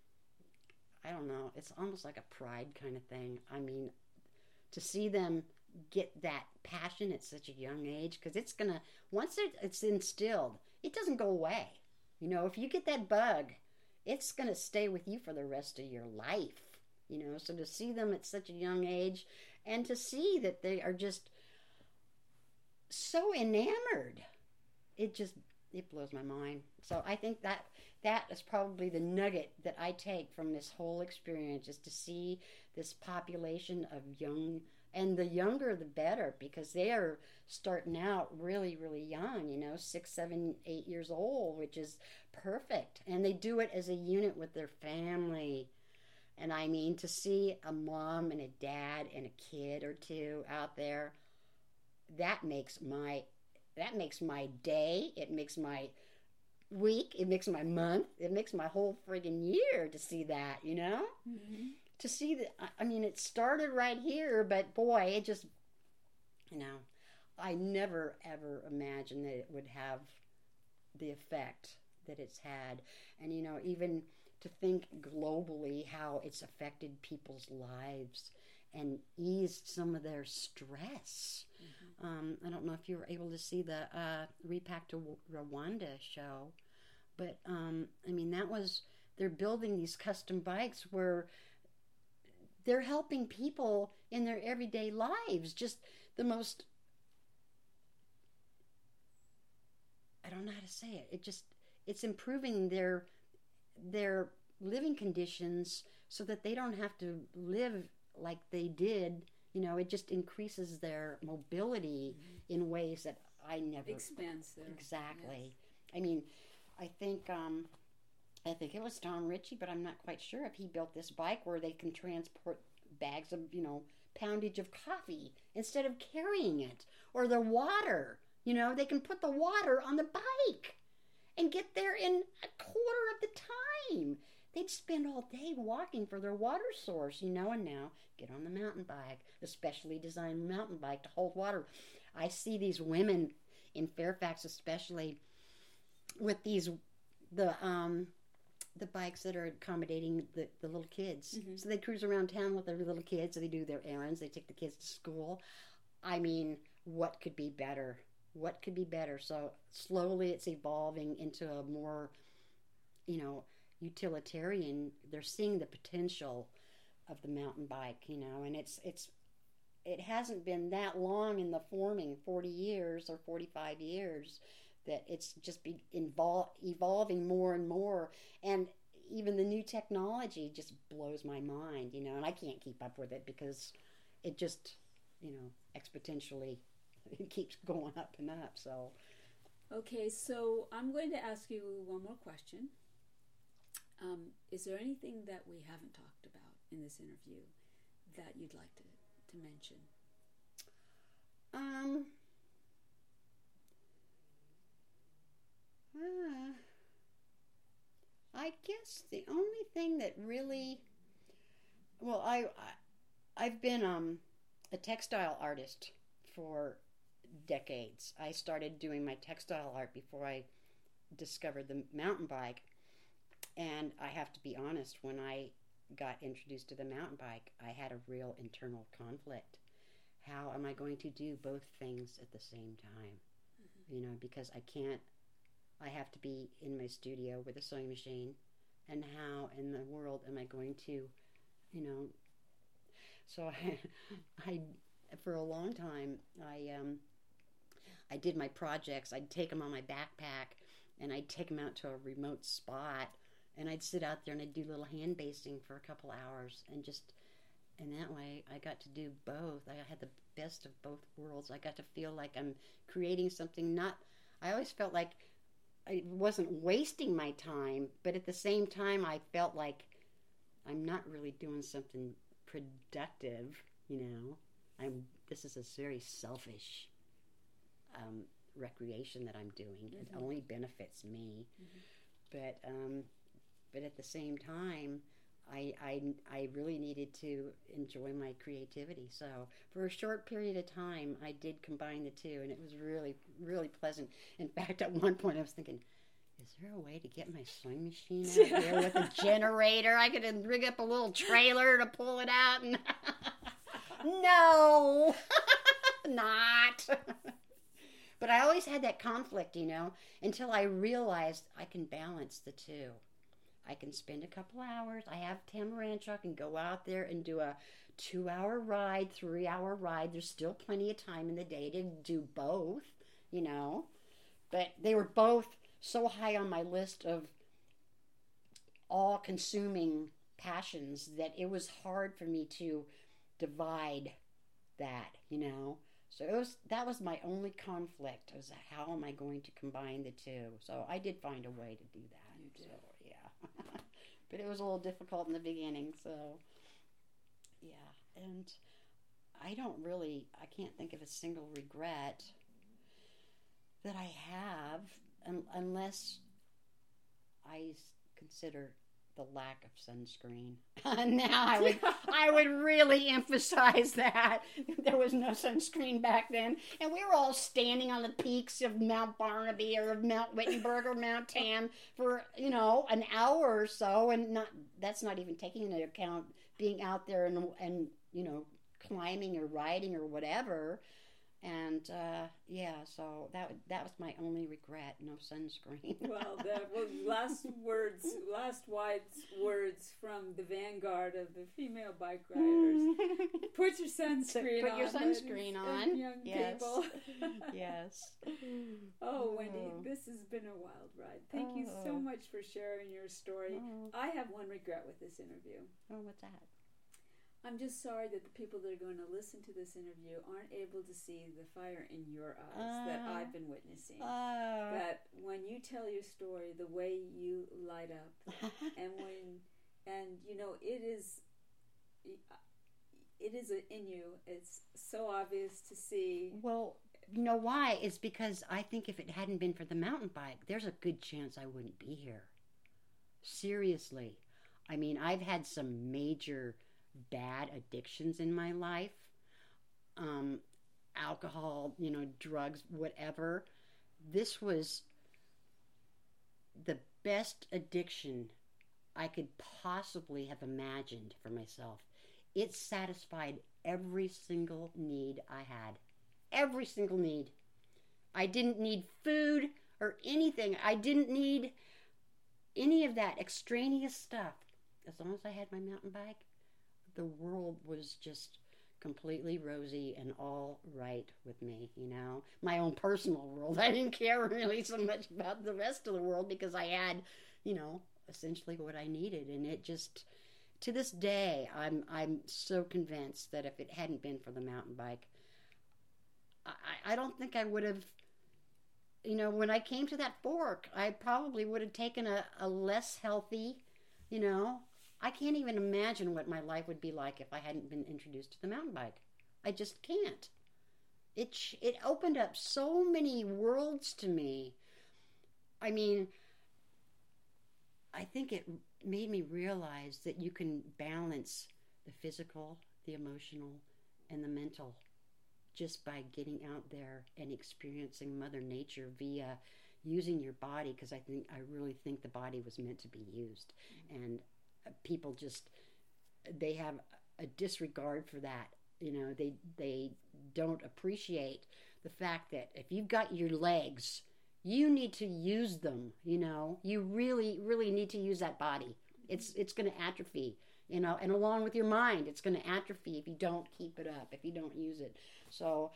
I don't know, it's almost like a pride kind of thing. I mean, to see them get that passion at such a young age, because it's going to, once it, it's instilled, it doesn't go away. You know, if you get that bug, it's going to stay with you for the rest of your life. You know, so to see them at such a young age and to see that they are just so enamored, it just, it blows my mind. So I think that that is probably the nugget that I take from this whole experience, is to see this population of young, and the younger the better, because they are starting out really, really young, you know, six, seven, eight years old, which is perfect. And they do it as a unit with their family. And I mean, to see a mom and a dad and a kid or two out there, that makes my that makes my day. It makes my week. It makes my month. It makes my whole friggin' year to see that, you know? Mm-hmm. To see that, I mean, it started right here, but boy, it just, you know, I never ever imagined that it would have the effect that it's had. And, you know, even to think globally how it's affected people's lives and eased some of their stress. Mm-hmm. Um, I don't know if you were able to see the uh, Repack to Rwanda show, but um, I mean, that was, they're building these custom bikes where they're helping people in their everyday lives. Just the most, I don't know how to say it. It just, it's improving their their living conditions so that they don't have to live like they did. You know, it just increases their mobility mm-hmm. in ways that I never expands their, exactly. Yes. I mean, I think um, I think it was Tom Ritchie, but I'm not quite sure if he built this bike where they can transport bags of, you know, poundage of coffee instead of carrying it, or the water. You know, they can put the water on the bike and get there in a quarter of the time. They'd spend all day walking for their water source, you know, and now get on the mountain bike, a specially designed mountain bike to hold water. I see these women in Fairfax especially with these, the um, the bikes that are accommodating the, the little kids. Mm-hmm. So they cruise around town with their little kids, so they do their errands, they take the kids to school. I mean, what could be better? What could be better? So slowly it's evolving into a more, you know, utilitarian. They're seeing the potential of the mountain bike, you know, and it's it's it hasn't been that long in the forming, forty years or forty-five years, that it's just be invol- evolving more and more. And even the new technology just blows my mind, you know, and I can't keep up with it because it just, you know, exponentially it keeps going up and up. So okay, so I'm going to ask you one more question. Um, is there anything that we haven't talked about in this interview that you'd like to, to mention? Um, uh, I guess the only thing that really, well, I, I I've been um a textile artist for decades. I started doing my textile art before I discovered the mountain bike. And I have to be honest, when I got introduced to the mountain bike, I had a real internal conflict. How am I going to do both things at the same time? Mm-hmm. You know, because I can't, I have to be in my studio with a sewing machine. And how in the world am I going to, you know, so I, I for a long time, I, um, I did my projects. I'd take them on my backpack and I'd take them out to a remote spot. And I'd sit out there and I'd do little hand basting for a couple hours. And just, and that way I got to do both. I had the best of both worlds. I got to feel like I'm creating something not, I always felt like I wasn't wasting my time. But at the same time, I felt like I'm not really doing something productive, you know. I'm, this is a very selfish um, recreation that I'm doing. Mm-hmm. It only benefits me. Mm-hmm. But, um, But at the same time, I, I, I really needed to enjoy my creativity. So for a short period of time, I did combine the two, and it was really, really pleasant. In fact, at one point I was thinking, is there a way to get my sewing machine out here with a generator? I could rig up a little trailer to pull it out. And no, not. But I always had that conflict, you know, until I realized I can balance the two. I can spend a couple hours. I have Tamarancho. I can go out there and do a two-hour ride, three-hour ride. There's still plenty of time in the day to do both, you know. But they were both so high on my list of all-consuming passions that it was hard for me to divide that, you know. So it was that was my only conflict. Was how am I going to combine the two? So I did find a way to do that. You did. So yeah, but it was a little difficult in the beginning. So yeah, and I don't really, I can't think of a single regret that I have, un- unless I consider the lack of sunscreen. Now I would I would really emphasize that there was no sunscreen back then, and we were all standing on the peaks of Mount Barnaby or of Mount Wittenberg or Mount Tam for, you know, an hour or so, and not that's not even taking into account being out there and and you know, climbing or riding or whatever. And uh, yeah, so that that was my only regret: no sunscreen. Well, the well, last words, last wise words from the vanguard of the female bike riders: put your sunscreen put on. Put your sunscreen on, young yes. people. Yes. Oh, Wendy, this has been a wild ride. Thank oh. you so much for sharing your story. Oh. I have one regret with this interview. Oh, what's that? I'm just sorry that the people that are going to listen to this interview aren't able to see the fire in your eyes uh, that I've been witnessing. Uh, that when you tell your story, the way you light up, and when, and you know, it is, it is in you. It's so obvious to see. Well, you know why? It's because I think if it hadn't been for the mountain bike, there's a good chance I wouldn't be here. Seriously. I mean, I've had some major bad addictions in my life, um, alcohol, you know, drugs, whatever. This was the best addiction I could possibly have imagined for myself. It satisfied every single need I had. Every single need. I didn't need food or anything. I didn't need any of that extraneous stuff. As long as I had my mountain bike, the world was just completely rosy and all right with me, you know. My own personal world. I didn't care really so much about the rest of the world because I had, you know, essentially what I needed. And it just, to this day, I'm I'm so convinced that if it hadn't been for the mountain bike, I, I don't think I would have, you know, when I came to that fork, I probably would have taken a, a less healthy You know, I can't even imagine what my life would be like if I hadn't been introduced to the mountain bike. I just can't. It it opened up so many worlds to me. I mean, I think it made me realize that you can balance the physical, the emotional, and the mental just by getting out there and experiencing Mother Nature via using your body, because I think I really think the body was meant to be used. And people just, they have a disregard for that. You know, they they don't appreciate the fact that if you've got your legs, you need to use them. You know, you really, really need to use that body. It's it's going to atrophy. You know, and along with your mind, it's going to atrophy if you don't keep it up, if you don't use it. So,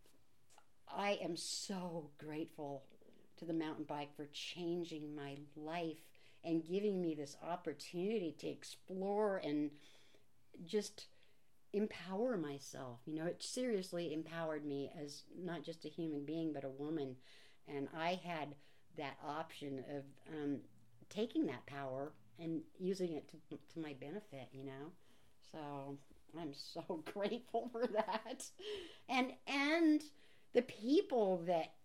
I am so grateful to the mountain bike for changing my life and giving me this opportunity to explore and just empower myself. You know, it seriously empowered me as not just a human being, but a woman. And I had that option of um, taking that power and using it to, to my benefit, you know. So I'm so grateful for that. And and the people that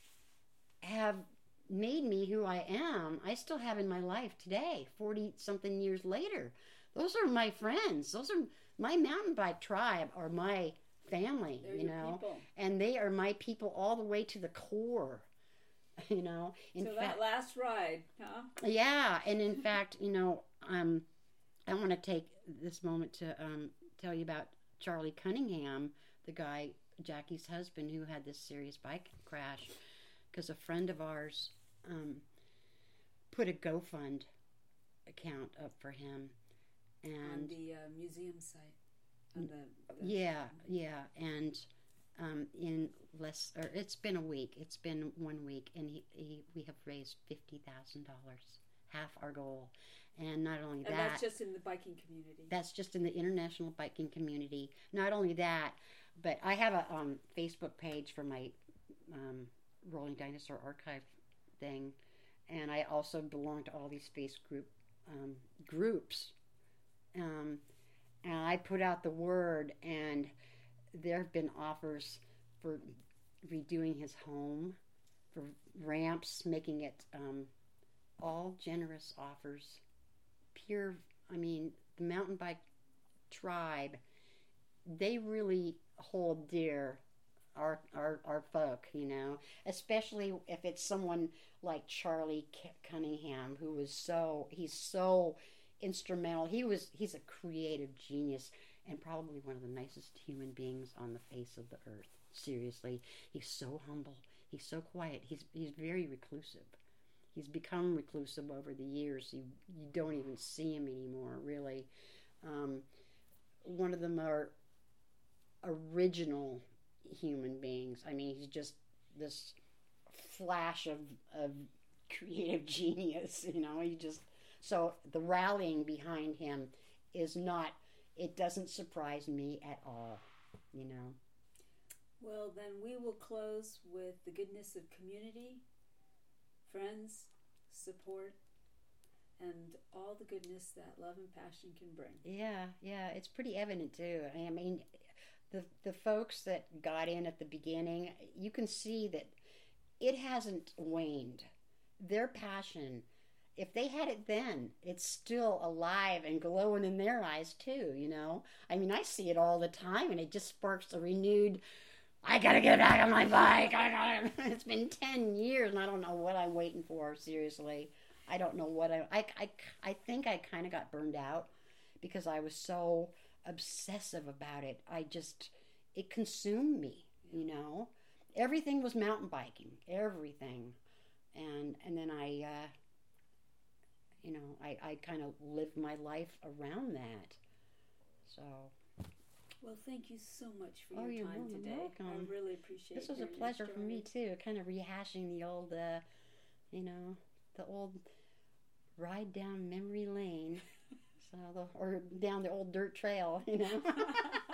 have made me who I am, I still have in my life today, forty something years later. Those are my friends. Those are my mountain bike tribe, are my family, They're you your know. people. And they are my people all the way to the core. You know, in so fact, that last ride, huh? Yeah, and in fact, you know, um, I want to take this moment to um, tell you about Charlie Cunningham, the guy, Jackie's husband, who had this serious bike crash, because a friend of ours um, put a GoFund account up for him, and on the uh, museum site. On the, the yeah, yeah, and. Um, in less, or it's been a week. It's been one week, and he, he we have raised fifty thousand dollars, half our goal. And not only and that, that's just in the biking community. That's just in the international biking community. Not only that, but I have a um, Facebook page for my um, Rolling Dinosaur Archive thing, and I also belong to all these face group um, groups. Um, and I put out the word, and there have been offers for redoing his home, for ramps, making it um, all generous offers. Pure, I mean, the mountain bike tribe, they really hold dear our our our folk, you know, especially if it's someone like Charlie Cunningham, who was so, he's so instrumental. He was, he's a creative genius and probably one of the nicest human beings on the face of the earth. Seriously, he's so humble. He's so quiet. He's he's very reclusive. He's become reclusive over the years. You you don't even see him anymore, really. Um, one of the more original human beings. I mean, he's just this flash of of creative genius. You know, he just. So the rallying behind him is not, it doesn't surprise me at all, you know. Well, then we will close with the goodness of community, friends, support, and all the goodness that love and passion can bring. Yeah, yeah, it's pretty evident too. I mean, the the folks that got in at the beginning, you can see that it hasn't waned. Their passion, if they had it then, it's still alive and glowing in their eyes too, you know? I mean, I see it all the time, and it just sparks a renewed, I gotta get back on my bike. I gotta. It's been ten years, and I don't know what I'm waiting for, seriously. I don't know what I... I, I, I think I kind of got burned out because I was so obsessive about it. I just... It consumed me, you know? Everything was mountain biking. Everything. And, and then I... Uh, You know, I, I kind of lived my life around that. So. Well, thank you so much for Oh, your you're time welcome. today. Welcome. I really appreciate it. This was a pleasure for me, too. Kind of rehashing the old, uh, you know, the old ride down memory lane. So, the, or down the old dirt trail, you know.